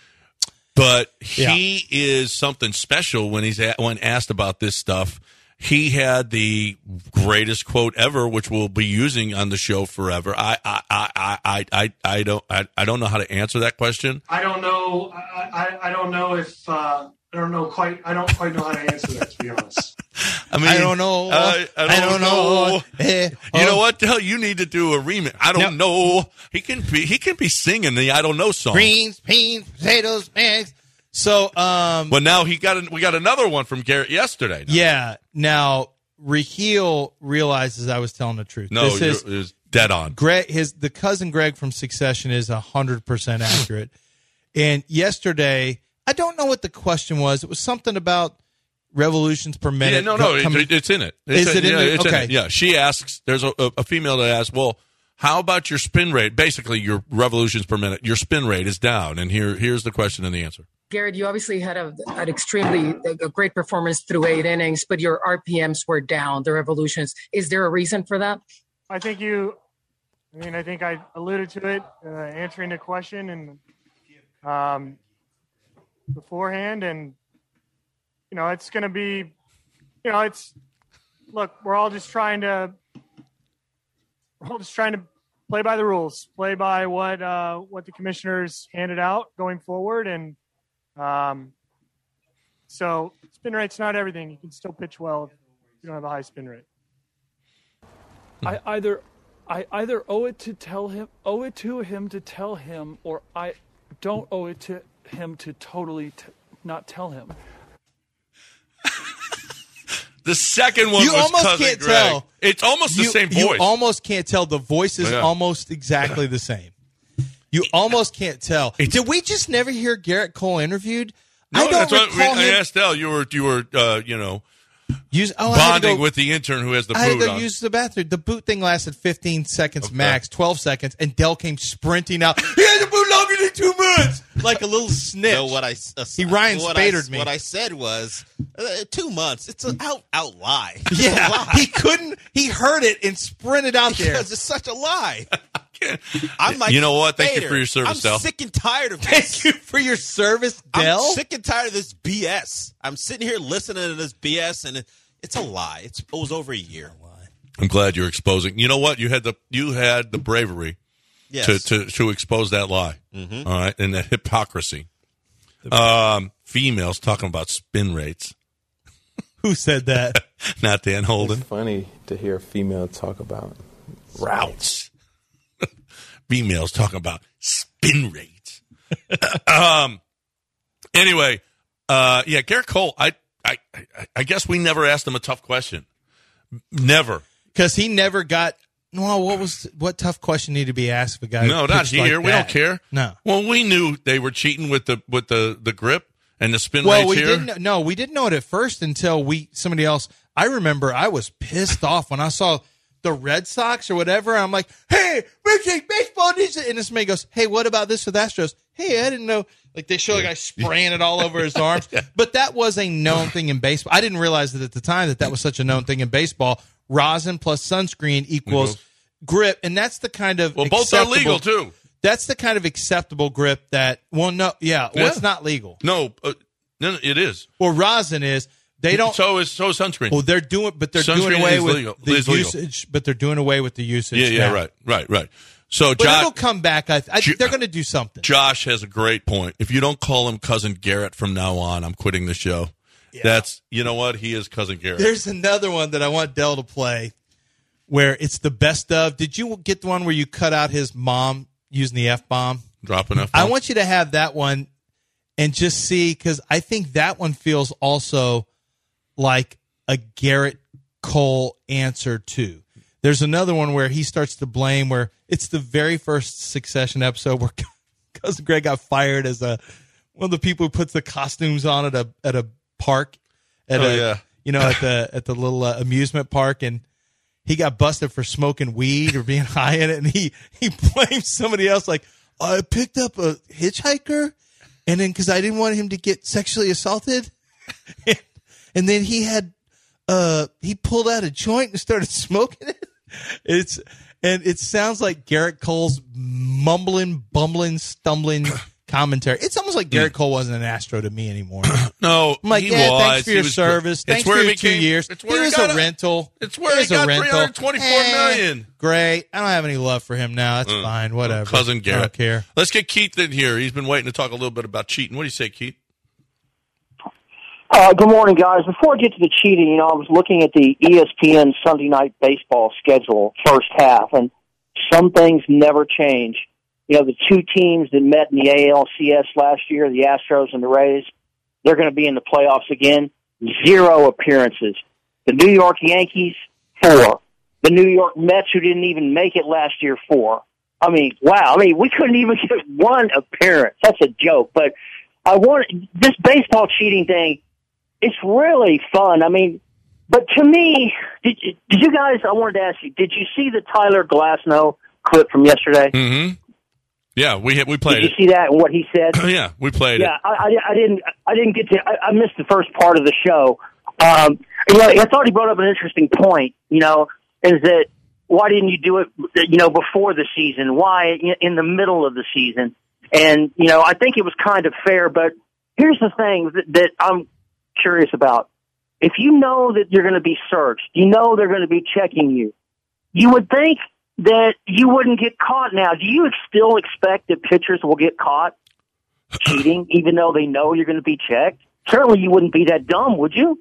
But he yeah. is something special when he's at, when asked about this stuff. He had the greatest quote ever, which we'll be using on the show forever. I I I I I, I don't I, I don't know how to answer that question. I don't know. I I, I don't know if uh, I don't know quite. I don't quite know how to answer that, to be honest. I mean, I don't know. I, I don't, I don't know. know. Eh, you oh. know what? Hell, you need to do a remix. I don't No. know. He can be. He can be singing the I don't know song. Greens, beans, potatoes, eggs. So, um, Well, now he got. A, we got another one from Garrett yesterday. Now. yeah. Now, Raheel realizes I was telling the truth. No, this is it was dead on. Greg. His the cousin Greg from Succession is a hundred percent accurate. And yesterday, I don't know what the question was. It was something about revolutions per minute. Yeah, no, no, coming- it, it's in it. It's Is it in yeah, the- it's in okay. it. Yeah, she asks. There's a, a female that asks, well, how about your spin rate? Basically, your revolutions per minute. Your spin rate is down, and here, here's the question and the answer. Garrett, you obviously had a, an extremely a great performance through eight innings, but your R P Ms were down, the revolutions. Is there a reason for that? I think you. I mean, I think I alluded to it uh, answering the question and um, beforehand, and you know, it's going to be, you know, it's look, we're all just trying to, we're all just trying to play by the rules, play by what uh, what the commissioners handed out going forward, and um, so spin rate's not everything. You can still pitch well if you don't have a high spin rate. I either I either owe it to tell him owe it to him to tell him, or I don't owe it to him to totally t- not tell him. The second one you was almost Cousin can't Greg. tell. It's almost the you, same voice. You almost can't tell. The voice is Yeah. almost exactly the same. You almost can't tell. Did we just never hear Garrett Cole interviewed? No, I don't that's what recall we, I him asked Elle. You were you were uh, you know use, oh, I had to bonding go- with the intern who has the I had boot to go on. use the bathroom. The boot thing lasted fifteen seconds Okay. max, twelve seconds, and Dell came sprinting out. He had the boot longer than two months, like a little snitch. No, what I uh, He Ryan what Spadered I, me. What I said was uh, two months. It's an out out lie. It's a Yeah, lie. he couldn't. He heard it and sprinted out there. Because it's such a lie. I'm like, You know what? Thank you Spader. for your service, I'm Del. sick and tired of Thank this. you for your service, Dell. I'm sick and tired of this B S. I'm sitting here listening to this B S, and it, it's a lie. It's, it was over a year. I'm glad you're exposing. You know what? You had the you had the bravery Yes. to, to to expose that lie. Mhm. All right, and that hypocrisy. Um, females talking about spin rates. Who said that? Not Dan Holden. It's funny to hear a female talk about Routes. Females talking about spin rates. um. Anyway, uh, yeah, Garrett Cole. I, I, I, I guess we never asked him a tough question. Never. Because he never got. Well, what was what tough question needed to be asked of a guy? No, who not pitched here. like we that? don't care. No. Well, we knew they were cheating with the with the, the grip and the spin Well, rates we here. didn't. No, we didn't know it at first until we somebody else. I remember I was pissed off when I saw the Red Sox or whatever. I'm like, hey, Major League Baseball needs it. And this man goes, hey, what about this with Astros? Hey, I didn't know. Like they show a guy spraying it all over his arms. But that was a known thing in baseball. I didn't realize that at the time that that was such a known thing in baseball. Rosin plus sunscreen equals grip, and that's the kind of Well, both are acceptable- legal too. That's the kind of acceptable grip that. Well, no, yeah, well, Yeah. it's not legal. No, uh, no, no, it is. Well, rosin is. They don't. So is so is sunscreen. Well, they're doing, but they're Sunscreen doing away is with legal. the Is legal. usage. But they're doing away with the usage. yeah, yeah, now. right, right, right. So But Josh, it'll come back. I, I Jo- they're going to do something. Josh has a great point. If you don't call him Cousin Garrett from now on, I'm quitting the show. That's you know what he is, Cousin Garrett. There's another one that I want Dell to play, where it's the best of. Did you get the one where you cut out his mom using the F bomb? Dropping F. I want you to have that one and just see, because I think that one feels also like a Garrett Cole answer too. There's another one where he starts to blame, where it's the very first Succession episode where Cousin Greg got fired as a one of the people who puts the costumes on at a at a park, at Oh, a yeah. you know at the at the little uh, amusement park, and he got busted for smoking weed or being high in it, and he he blames somebody else, like, I picked up a hitchhiker, and then because I didn't want him to get sexually assaulted, and then he had uh he pulled out a joint and started smoking it. It's and it sounds like Garrett Cole's mumbling, bumbling, stumbling commentary. It's almost like Garrett Cole wasn't an Astro to me anymore. No, I'm like, he yeah, was. thanks for He your was- service. it's Thanks where for he your two became- years. it's where he he was got a a- rental. it's where He he was got a rental. three hundred twenty-four million. Great. I don't have any love for him now. That's fine. Whatever. Cousin I Garrett. don't care. Let's get Keith in here. He's been waiting to talk a little bit about cheating. What do you say, Keith? Uh, good morning, guys. Before I get to the cheating, you know, I was looking at the E S P N Sunday Night Baseball schedule first half, and some things never change. You know, the two teams that met in the A L C S last year, the Astros and the Rays, they're going to be in the playoffs again. Zero appearances. The New York Yankees, four. The New York Mets, who didn't even make it last year, four. I mean, wow. I mean, we couldn't even get one appearance. That's a joke. But I want this baseball cheating thing. It's really fun. I mean, but to me, did, did you guys, I wanted to ask you, did you see the Tyler Glasnow clip from yesterday? Mm-hmm. Yeah, we we played Did you it. see that and what he said? Yeah, we played yeah, it. I, I, I didn't. I didn't get to. I, I missed the first part of the show. Um, you know, I thought he brought up an interesting point. You know, is that why didn't you do it? You know, before the season? Why in the middle of the season? And you know, I think it was kind of fair. But here's the thing that, that I'm curious about. If you know that you're going to be searched, you know they're going to be checking you. You would think that you wouldn't get caught now. Do you still expect that pitchers will get caught cheating, even though they know you're going to be checked? Certainly you wouldn't be that dumb, would you?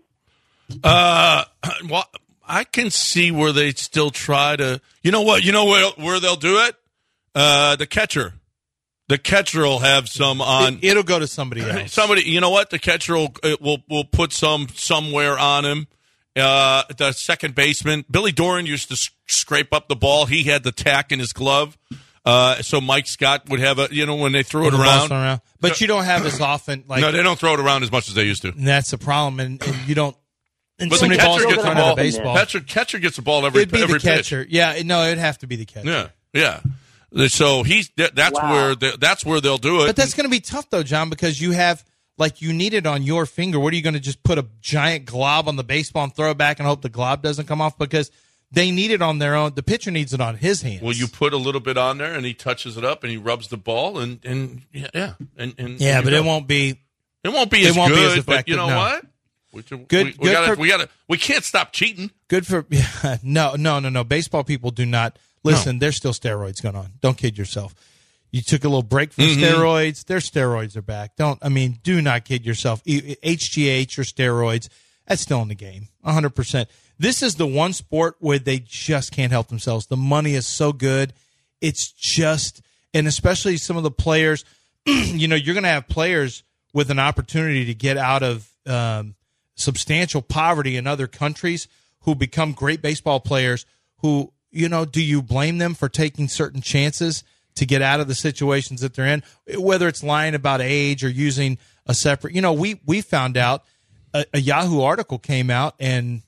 Uh, well, I can see where they still try to. You know what? You know where where they'll do it? Uh, the catcher. The catcher will have some on. It, it'll go to somebody else. Somebody. You know what? The catcher will will will put some somewhere on him. Uh, the second baseman, Billy Doran, used to s- scrape up the ball. He had the tack in his glove. Uh, so Mike Scott would have a, you know, when they threw it around. around. But you don't have as often. Like, no, they don't throw it around as much as they used to. And that's the problem. And, and you don't. And but so the many catcher balls gets the thrown ball. out of baseball. Catcher, catcher gets the ball every, It'd be every the catcher. pitch. Yeah, no, it'd have to be the catcher. Yeah, yeah. So he's that's Wow. where they, that's where they'll do it. But that's going to be tough, though, John, because you have, like, you need it on your finger. What are you going to just put a giant glob on the baseball and throw it back and hope the glob doesn't come off? Because they need it on their own. The pitcher needs it on his hands. Well, you put a little bit on there, and he touches it up, and he rubs the ball, and, and yeah, yeah, and, and yeah, and but you it know. won't be. It won't be it as won't good. be as but you effective, know no. what? We, we, Good- we, good gotta, for- we gotta. We can't stop cheating. Good for yeah, no, no, no, no. Baseball people do not listen. There's still steroids going on. Don't kid yourself. You took a little break from Mm-hmm. steroids. Their steroids are back. Don't. I mean, do not kid yourself. E- H G H or steroids. That's still in the game. one hundred percent. This is the one sport where they just can't help themselves. The money is so good. It's just, and especially some of the players. You know, you're going to have players with an opportunity to get out of um, substantial poverty in other countries who become great baseball players who, you know, do you blame them for taking certain chances to get out of the situations that they're in, whether it's lying about age or using a separate, you know, we, we found out a, a Yahoo article came out and,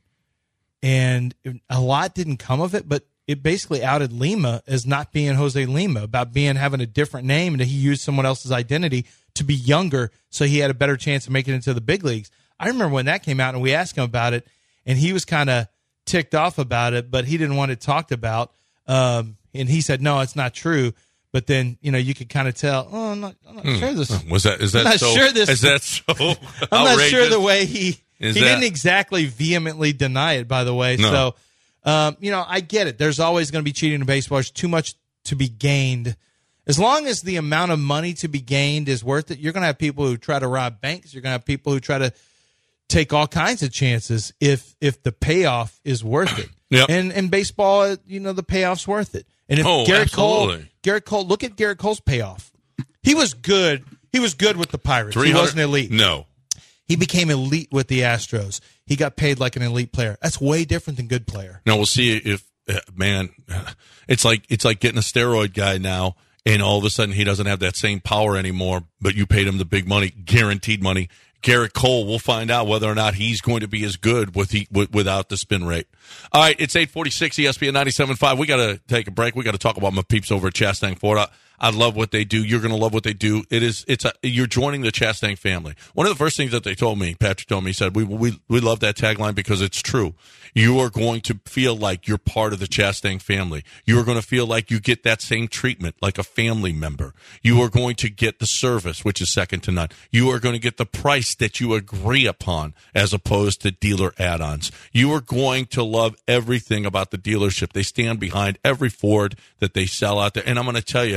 and a lot didn't come of it, but it basically outed Lima as not being Jose Lima, about being, having a different name, and that he used someone else's identity to be younger so he had a better chance of making it into the big leagues. I remember when that came out and we asked him about it, and he was kind of ticked off about it, but he didn't want it talked about. Um, and he said, no, it's not true. But then, you know, you could kind of tell, oh, I'm not, I'm not Hmm. sure this. Was that is that I'm not so? sure this. Is that so? I'm not sure outrageous? the way he, Is he that- didn't exactly vehemently deny it, by the way. No. So, um, you know, I get it. There's always going to be cheating in baseball. There's too much to be gained. As long as the amount of money to be gained is worth it, you're going to have people who try to rob banks. You're going to have people who try to take all kinds of chances if if the payoff is worth it. Yep. And in baseball, you know, the payoff's worth it. And if Oh, Garrett Cole, absolutely. Garrett Cole, look at Garrett Cole's payoff. He was good. He was good with the Pirates. He three hundred wasn't elite. No. He became elite with the Astros. He got paid like an elite player. That's way different than good player. Now we'll see if uh, man, it's like it's like getting a steroid guy now, and all of a sudden he doesn't have that same power anymore. But you paid him the big money, guaranteed money. Garrett Cole, we'll find out whether or not he's going to be as good with he, with, without the spin rate. All right, it's eight forty-six E S P N ninety-seven point five. We got to take a break. We got to talk about my peeps over at Chastang Ford. I, I love what they do. You're going to love what they do. It is it's a, you're joining the Chastang family. One of the first things that they told me, Patrick told me, he said, we we we love that tagline because it's true. You are going to feel like you're part of the Chastang family. You are going to feel like you get that same treatment like a family member. You are going to get the service, which is second to none. You are going to get the price that you agree upon as opposed to dealer add-ons. You are going to love everything about the dealership. They stand behind every Ford that they sell out there. And I'm going to tell you,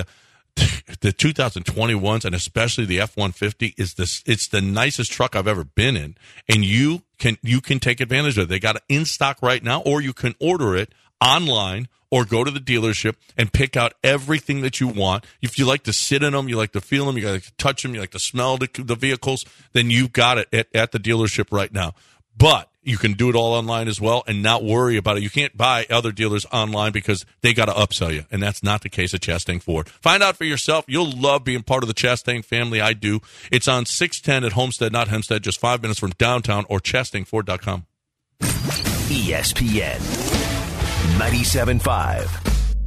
the two thousand twenty-ones and especially the F one fifty is this it's the nicest truck I've ever been in, and you can you can take advantage of it. They got it in stock right now, or you can order it online or go to the dealership and pick out everything that you want. If you like to sit in them, you like to feel them, you like to touch them, you like to smell the, the vehicles, then you've got it at, at the dealership right now. But you can do it all online as well and not worry about it. You can't buy other dealers online because they got to upsell you, and that's not the case at Chastang Ford. Find out for yourself. You'll love being part of the Chastang family. I do. It's on six ten at Homestead, not Hempstead, just five minutes from downtown, or chastang ford dot com. E S P N ninety-seven point five.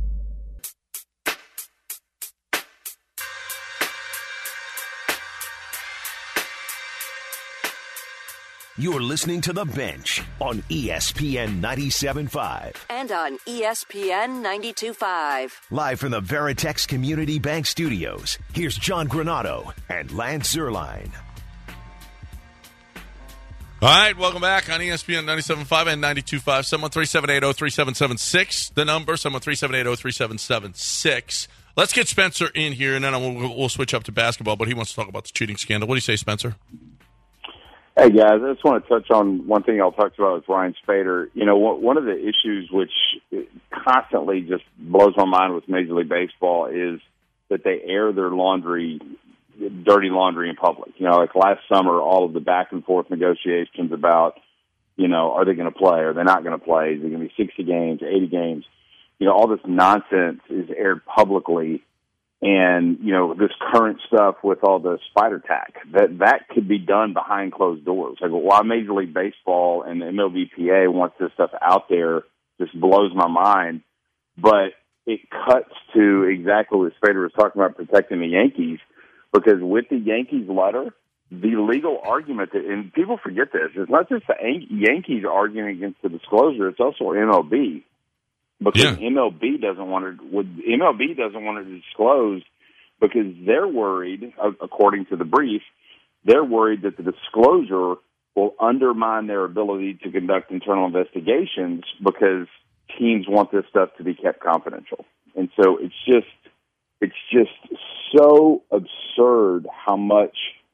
You're listening to The Bench on E S P N ninety-seven point five. And on E S P N ninety-two point five. Live from the Veritex Community Bank Studios, here's John Granado and Lance Zerline. All right, welcome back on E S P N ninety-seven point five and ninety-two point five. seven one three, seven eight zero, three seven seven six. The number, seven one three, seven eight zero, three seven seven six. Let's get Spencer in here, and then we'll, we'll switch up to basketball, but he wants to talk about the cheating scandal. What do you say, Spencer? Hey, guys, I just want to touch on one thing I'll talk about with Ryan Spader. You know, one of the issues which constantly just blows my mind with Major League Baseball is that they air their laundry, dirty laundry in public. You know, like last summer, all of the back and forth negotiations about, you know, are they going to play? Are they not going to play? Is it going to be sixty games, eighty games? You know, all this nonsense is aired publicly. And, you know, this current stuff with all the spider tack, that that could be done behind closed doors. Like, why Major League Baseball and the M L B P A wants this stuff out there just blows my mind. But it cuts to exactly what Spader was talking about, protecting the Yankees, because with the Yankees letter, the legal argument, that, and people forget this, it's not just the Yankees arguing against the disclosure, it's also M L B. Because yeah. M L B doesn't want to, would, M L B doesn't want to disclose because they're worried, according to the brief, they're worried that the disclosure will undermine their ability to conduct internal investigations because teams want this stuff to be kept confidential. And so it's just, it's just so absurd how much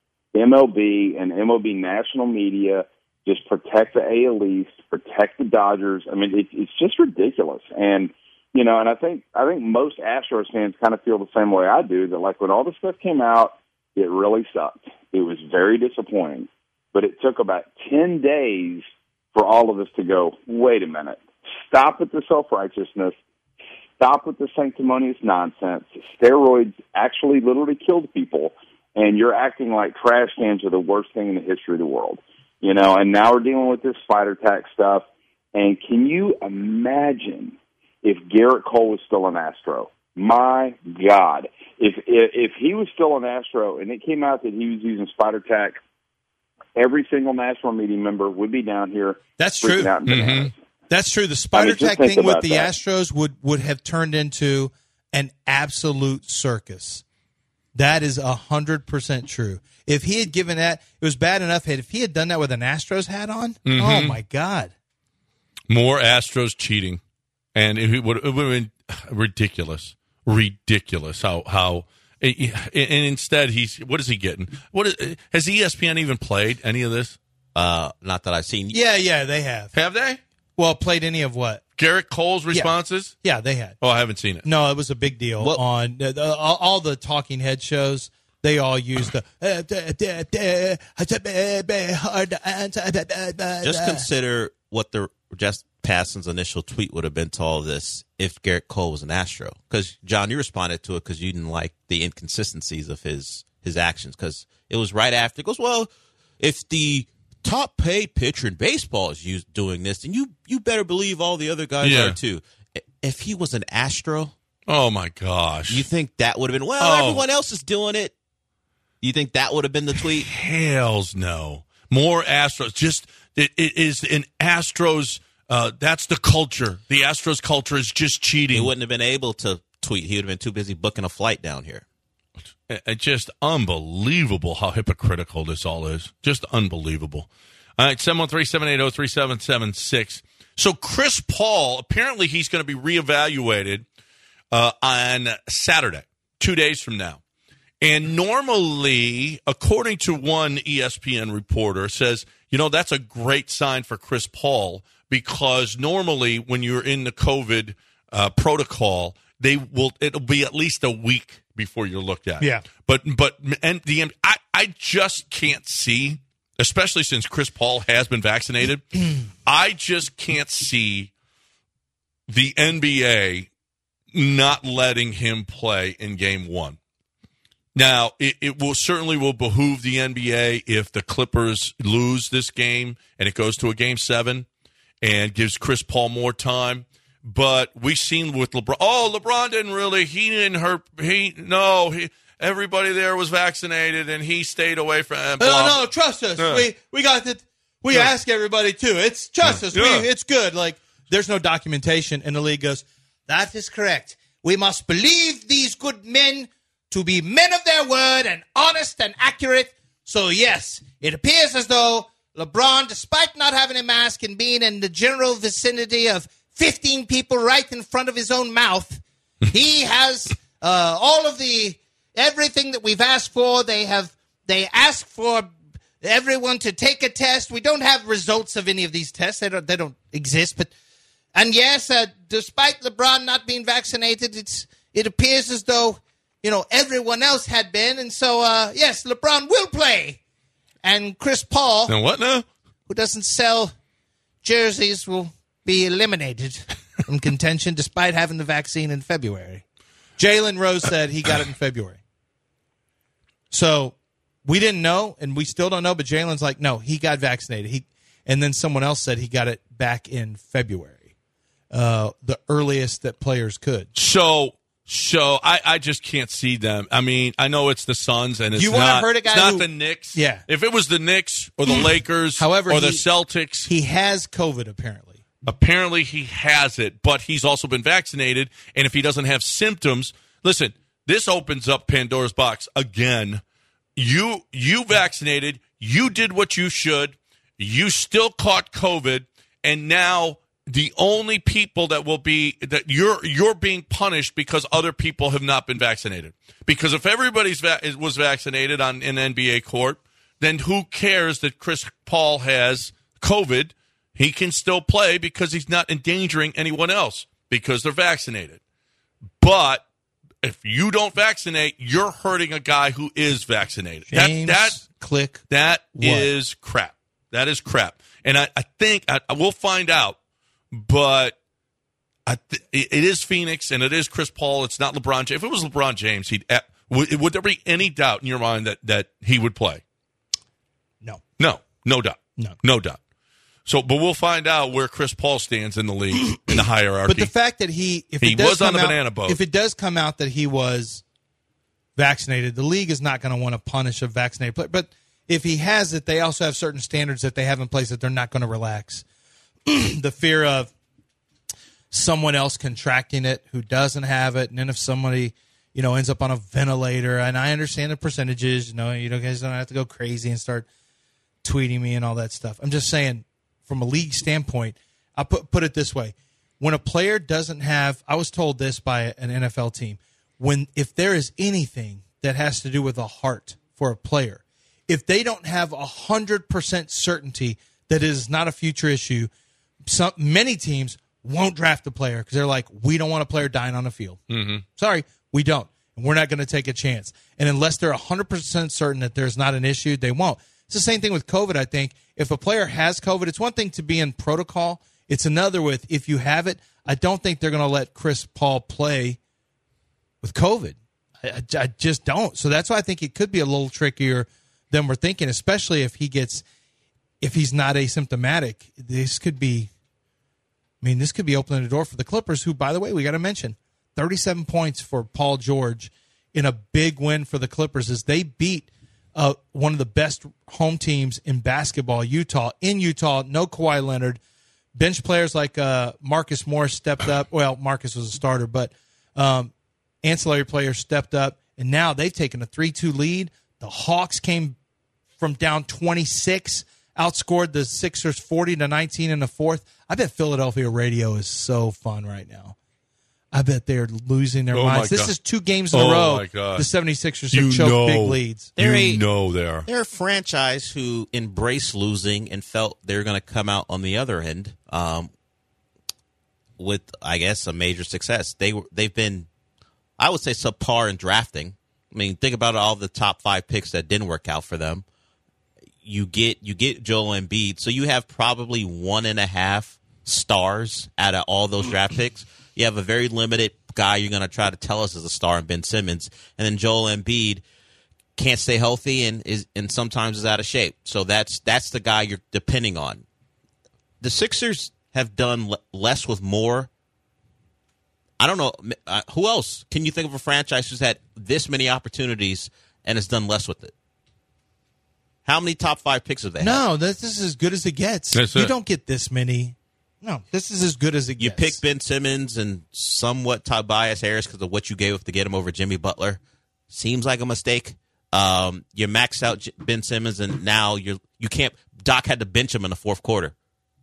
M L B and M L B national media just protect the A L East, protect the Dodgers. I mean, it, it's just ridiculous. And, you know, and I think I think most Astros fans kind of feel the same way I do, that, like, when all this stuff came out, it really sucked. It was very disappointing. But it took about ten days for all of us to go, wait a minute, stop with the self-righteousness, stop with the sanctimonious nonsense. Steroids actually literally killed people, and you're acting like trash cans are the worst thing in the history of the world. You know, and now we're dealing with this spider tack stuff. And can you imagine if Garrett Cole was still an Astro? My God. If, if if he was still an Astro and it came out that he was using spider tack, every single national media member would be down here. That's true. Mm-hmm. That's true. The spider I mean, tack thing with the that. Astros would, would have turned into an absolute circus. That is one hundred percent true. If he had given that, it was bad enough. If he had done that with an Astros hat on, mm-hmm. oh, my God. More Astros cheating. And it would, it would have been ridiculous. Ridiculous how, how and instead he's, what is he getting? What is, has E S P N even played any of this? Uh, not that I've seen. Yeah, yeah, they have. Have they? Well, played any of what? Garrett Cole's responses? Yeah, yeah they had. Oh, I haven't seen it. No, it was a big deal well, on uh, all, all the talking head shows. They all use the. Just consider what the Jeff Passan's initial tweet would have been to all this if Garrett Cole was an Astro. Because, John, you responded to it because you didn't like the inconsistencies of his, his actions. Because it was right after. It goes, well, if the top paid pitcher in baseball is used doing this, then you, you better believe all the other guys yeah. are too. If he was an Astro. Oh, my gosh. You think that would have been, well, oh. everyone else is doing it. You think that would have been the tweet? Hells no. More Astros. Just it, it is an Astros. Uh, that's the culture. The Astros culture is just cheating. He wouldn't have been able to tweet. He would have been too busy booking a flight down here. It's just unbelievable how hypocritical this all is. Just unbelievable. All right, seven one three, seven eight zero, three seven seven six. So Chris Paul, apparently he's going to be reevaluated uh, on Saturday, two days from now. And normally, according to one E S P N reporter, says, you know, that's a great sign for Chris Paul because normally when you're in the COVID uh, protocol, they will it'll be at least a week before you're looked at. Yeah. But but and the I, I just can't see, especially since Chris Paul has been vaccinated, I just can't see the N B A not letting him play in game one. Now, it, it will certainly will behoove the N B A if the Clippers lose this game and it goes to a game seven and gives Chris Paul more time. But we've seen with LeBron. Oh, LeBron didn't really. He didn't hurt. He no. He, everybody there was vaccinated and he stayed away from. Uh, no, no, trust us. Yeah. We we got it. We yeah. ask everybody too. It's trust yeah. us. Yeah. We, it's good. Like there's no documentation, and the league goes, that is correct. We must believe these good men to be men of their word and honest and accurate. So, yes, it appears as though LeBron, despite not having a mask and being in the general vicinity of fifteen people right in front of his own mouth, he has uh, all of the everything that we've asked for. They have they asked for everyone to take a test. We don't have results of any of these tests. They don't they don't exist. But and yes, uh, despite LeBron not being vaccinated, it's it appears as though you know everyone else had been, and so uh, yes, LeBron will play. And Chris Paul, and what now? Who doesn't sell jerseys, will be eliminated from contention despite having the vaccine in February. Jalen Rose said he got it in February. So we didn't know, and we still don't know, but Jalen's like, no, he got vaccinated. He, and then someone else said he got it back in February, uh, the earliest that players could. So... So I, I just can't see them. I mean, I know it's the Suns and it's you not, hurt a guy it's not who, the Knicks. Yeah. If it was the Knicks or the Lakers However, or the he, Celtics. He has COVID apparently. Apparently he has it, but he's also been vaccinated. And if he doesn't have symptoms, listen, this opens up Pandora's box again. You you vaccinated, you did what you should, you still caught COVID, and now the only people that will be that you're you're being punished because other people have not been vaccinated. Because if everybody's va- was vaccinated on an N B A court, then who cares that Chris Paul has COVID? He can still play because he's not endangering anyone else because they're vaccinated. But if you don't vaccinate, you're hurting a guy who is vaccinated. James, that that click. That what? is crap. That is crap. And I, I think I, I will find out. But I th- it is Phoenix, and it is Chris Paul. It's not LeBron James. If it was LeBron James, he'd uh, would, would there be any doubt in your mind that, that he would play? No. No. No doubt. No. No doubt. So, but we'll find out where Chris Paul stands in the league, in the hierarchy. But the fact that he... if He it does was on come the out, banana boat. If it does come out that he was vaccinated, the league is not going to want to punish a vaccinated player. But if he has it, they also have certain standards that they have in place that they're not going to relax. The fear of someone else contracting it who doesn't have it, and then if somebody, you know, ends up on a ventilator, and I understand the percentages, you know, you guys don't have to go crazy and start tweeting me and all that stuff. I'm just saying, from a league standpoint, I'll put put it this way: when a player doesn't have, I was told this by an N F L team, when if there is anything that has to do with a heart for a player, if they don't have a hundred percent certainty that it is not a future issue. Some many teams won't draft a player because they're like, we don't want a player dying on the field. Mm-hmm. Sorry, we don't. And we're not going to take a chance. And unless they're one hundred percent certain that there's not an issue, they won't. It's the same thing with COVID, I think. If a player has COVID, it's one thing to be in protocol. It's another with if you have it. I don't think they're going to let Chris Paul play with COVID. I, I, I just don't. So that's why I think it could be a little trickier than we're thinking, especially if he gets – if he's not asymptomatic. This could be – I mean, this could be opening the door for the Clippers, who, by the way, we got to mention, thirty-seven points for Paul George in a big win for the Clippers as they beat uh, one of the best home teams in basketball, Utah. In Utah, no Kawhi Leonard. Bench players like uh, Marcus Morris stepped up. Well, Marcus was a starter, but um, ancillary players stepped up, and now they've taken a three two lead. The Hawks came from down twenty-six, outscored the Sixers forty to nineteen in the fourth. I bet Philadelphia radio is so fun right now. I bet they're losing their oh minds. This God. is two games in oh a row. My God. The seventy-sixers you have choked know, big leads. They're you a, know they are. They're a franchise who embraced losing and felt they were going to come out on the other end um, with, I guess, a major success. They were, they've been, I would say, subpar in drafting. I mean, think about all the top five picks that didn't work out for them. You get you get Joel Embiid, so you have probably one and a half stars out of all those draft picks. You have a very limited guy you're going to try to tell us is a star in Ben Simmons, and then Joel Embiid can't stay healthy and is and sometimes is out of shape. So that's that's the guy you're depending on. The Sixers have done l- less with more. I don't know uh, who else can you think of a franchise who's had this many opportunities and has done less with it. How many top five picks have they had? No, this, this is as good as it gets. That's you it. don't get this many. No, this is as good as it You gets. pick Ben Simmons and somewhat Tobias Harris because of what you gave up to get him over Jimmy Butler. Seems like a mistake. Um, you max out J- Ben Simmons, and now you You can't. Doc had to bench him in the fourth quarter.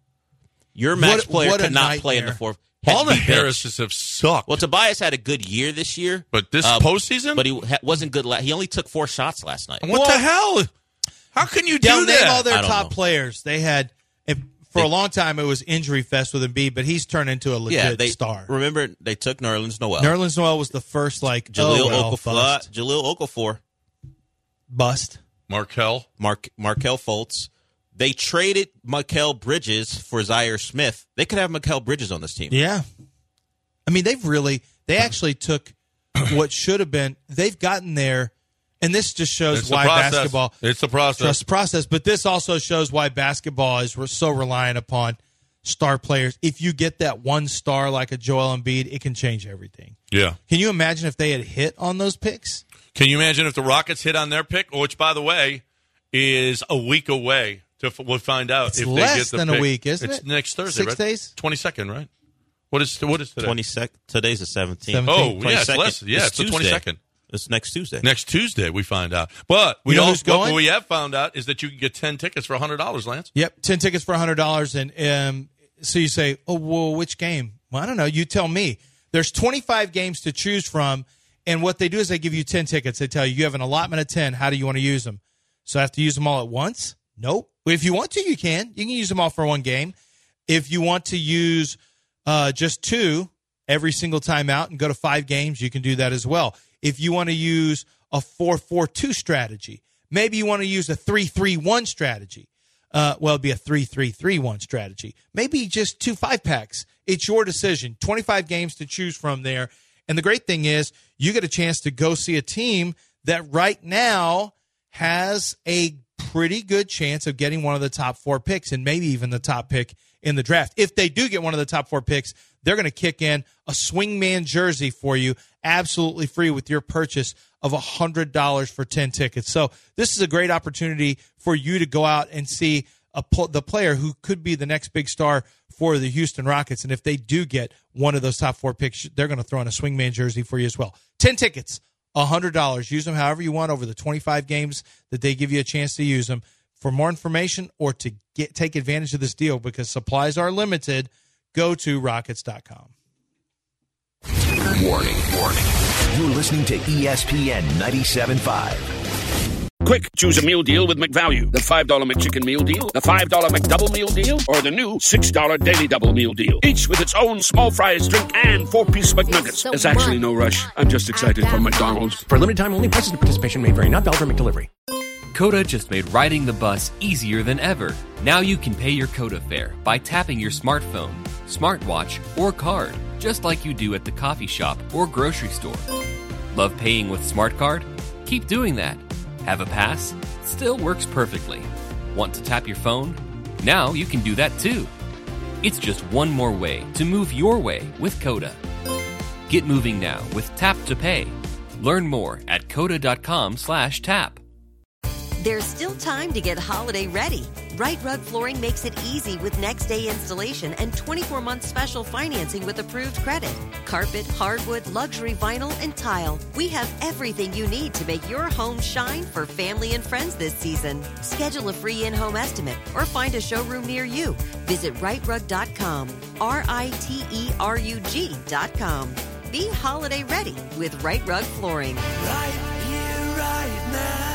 Your max What- player what a could not play in the nightmare. fourth. had All to the be benched. Harrises have sucked. Well, Tobias had a good year this year, But this uh, postseason? but he ha- wasn't good. La- he only took four shots last night. What the hell? How can you do They'll that? name all their I don't top know. players. They had if, for a long time it was injury fest with Embiid, but he's turned into a legit Yeah, they star. remember they took Nerlens Noel. Nerlens Noel was the first like Jaleel oh, well, Okafor, bust. Jaleel Okafor, bust. Markel. Mark Markel Fultz. They traded Mikal Bridges for Zaire Smith. They could have Mikal Bridges on this team. Yeah, I mean they've really they actually took what should have been. They've gotten there, and this just shows It's the why process. basketball. It's the process. Trust the process, but this also shows why basketball is re- so reliant upon star players. If you get that one star like a Joel Embiid, it can change everything. Yeah. Can you imagine if they had hit on those picks? Can you imagine if the Rockets hit on their pick, which, by the way, is a week away? To, we'll find out It's if less they get the than a pick. week, isn't it's it? next Thursday, Six right? days? twenty-second, right? What is what is today? twenty-second. Today's the seventeenth. Oh, yeah, it's twenty-second. less. Yeah, it's the Tuesday. twenty-second. It's next Tuesday. Next Tuesday, we find out. But we You know also who's going? what we have found out is that you can get ten tickets for one hundred dollars, Lance. Yep, ten tickets for one hundred dollars. And um, so you say, oh, well, which game? Well, I don't know. You tell me. There's twenty-five games to choose from, and what they do is they give you ten tickets. They tell you, you have an allotment of ten. How do you want to use them? So I have to use them all at once? Nope. If you want to, you can. You can use them all for one game. If you want to use uh, just two every single time out and go to five games, you can do that as well. If you want to use a four four two strategy, maybe you want to use a three three one strategy. Uh, well, it'd be a three three three one strategy. Maybe just two five-packs. It's your decision. twenty-five games to choose from there. And the great thing is you get a chance to go see a team that right now has a pretty good chance of getting one of the top four picks and maybe even the top pick in the draft. If they do get one of the top four picks, they're going to kick in a swingman jersey for you absolutely free with your purchase of one hundred dollars for ten tickets. So this is a great opportunity for you to go out and see a, the player who could be the next big star for the Houston Rockets. And if they do get one of those top four picks, they're going to throw in a swingman jersey for you as well. ten tickets. one hundred dollars. Use them however you want over the twenty-five games that they give you a chance to use them. For more information or to get take advantage of this deal, because supplies are limited, go to rockets dot com. Warning, warning. You're listening to E S P N ninety-seven point five. Quick, choose a meal deal with McValue. The five dollar McChicken meal deal, the five dollar McDouble meal deal, or the new six dollar Daily Double meal deal. Each with its own small fries, drink, and four-piece McNuggets. There's actually no rush. I'm just excited for McDonald's. For limited time only, prices and participation may vary. Not valid for McDelivery. Coda just made riding the bus easier than ever. Now you can pay your Coda fare by tapping your smartphone, smartwatch, or card, just like you do at the coffee shop or grocery store. Love paying with Smart Card? Keep doing that. Have a pass? Still works perfectly. Want to tap your phone? Now you can do that too. It's just one more way to move your way with Coda. Get moving now with Tap to Pay. Learn more at coda.com slash tap. There's still time to get holiday ready. Right Rug Flooring makes it easy with next day installation and twenty-four month special financing with approved credit. Carpet, hardwood, luxury vinyl, and tile. We have everything you need to make your home shine for family and friends this season. Schedule a free in-home estimate or find a showroom near you. Visit right rug dot com. R I T E R U G dot com. Be holiday ready with Right Rug Flooring. Right here, right now.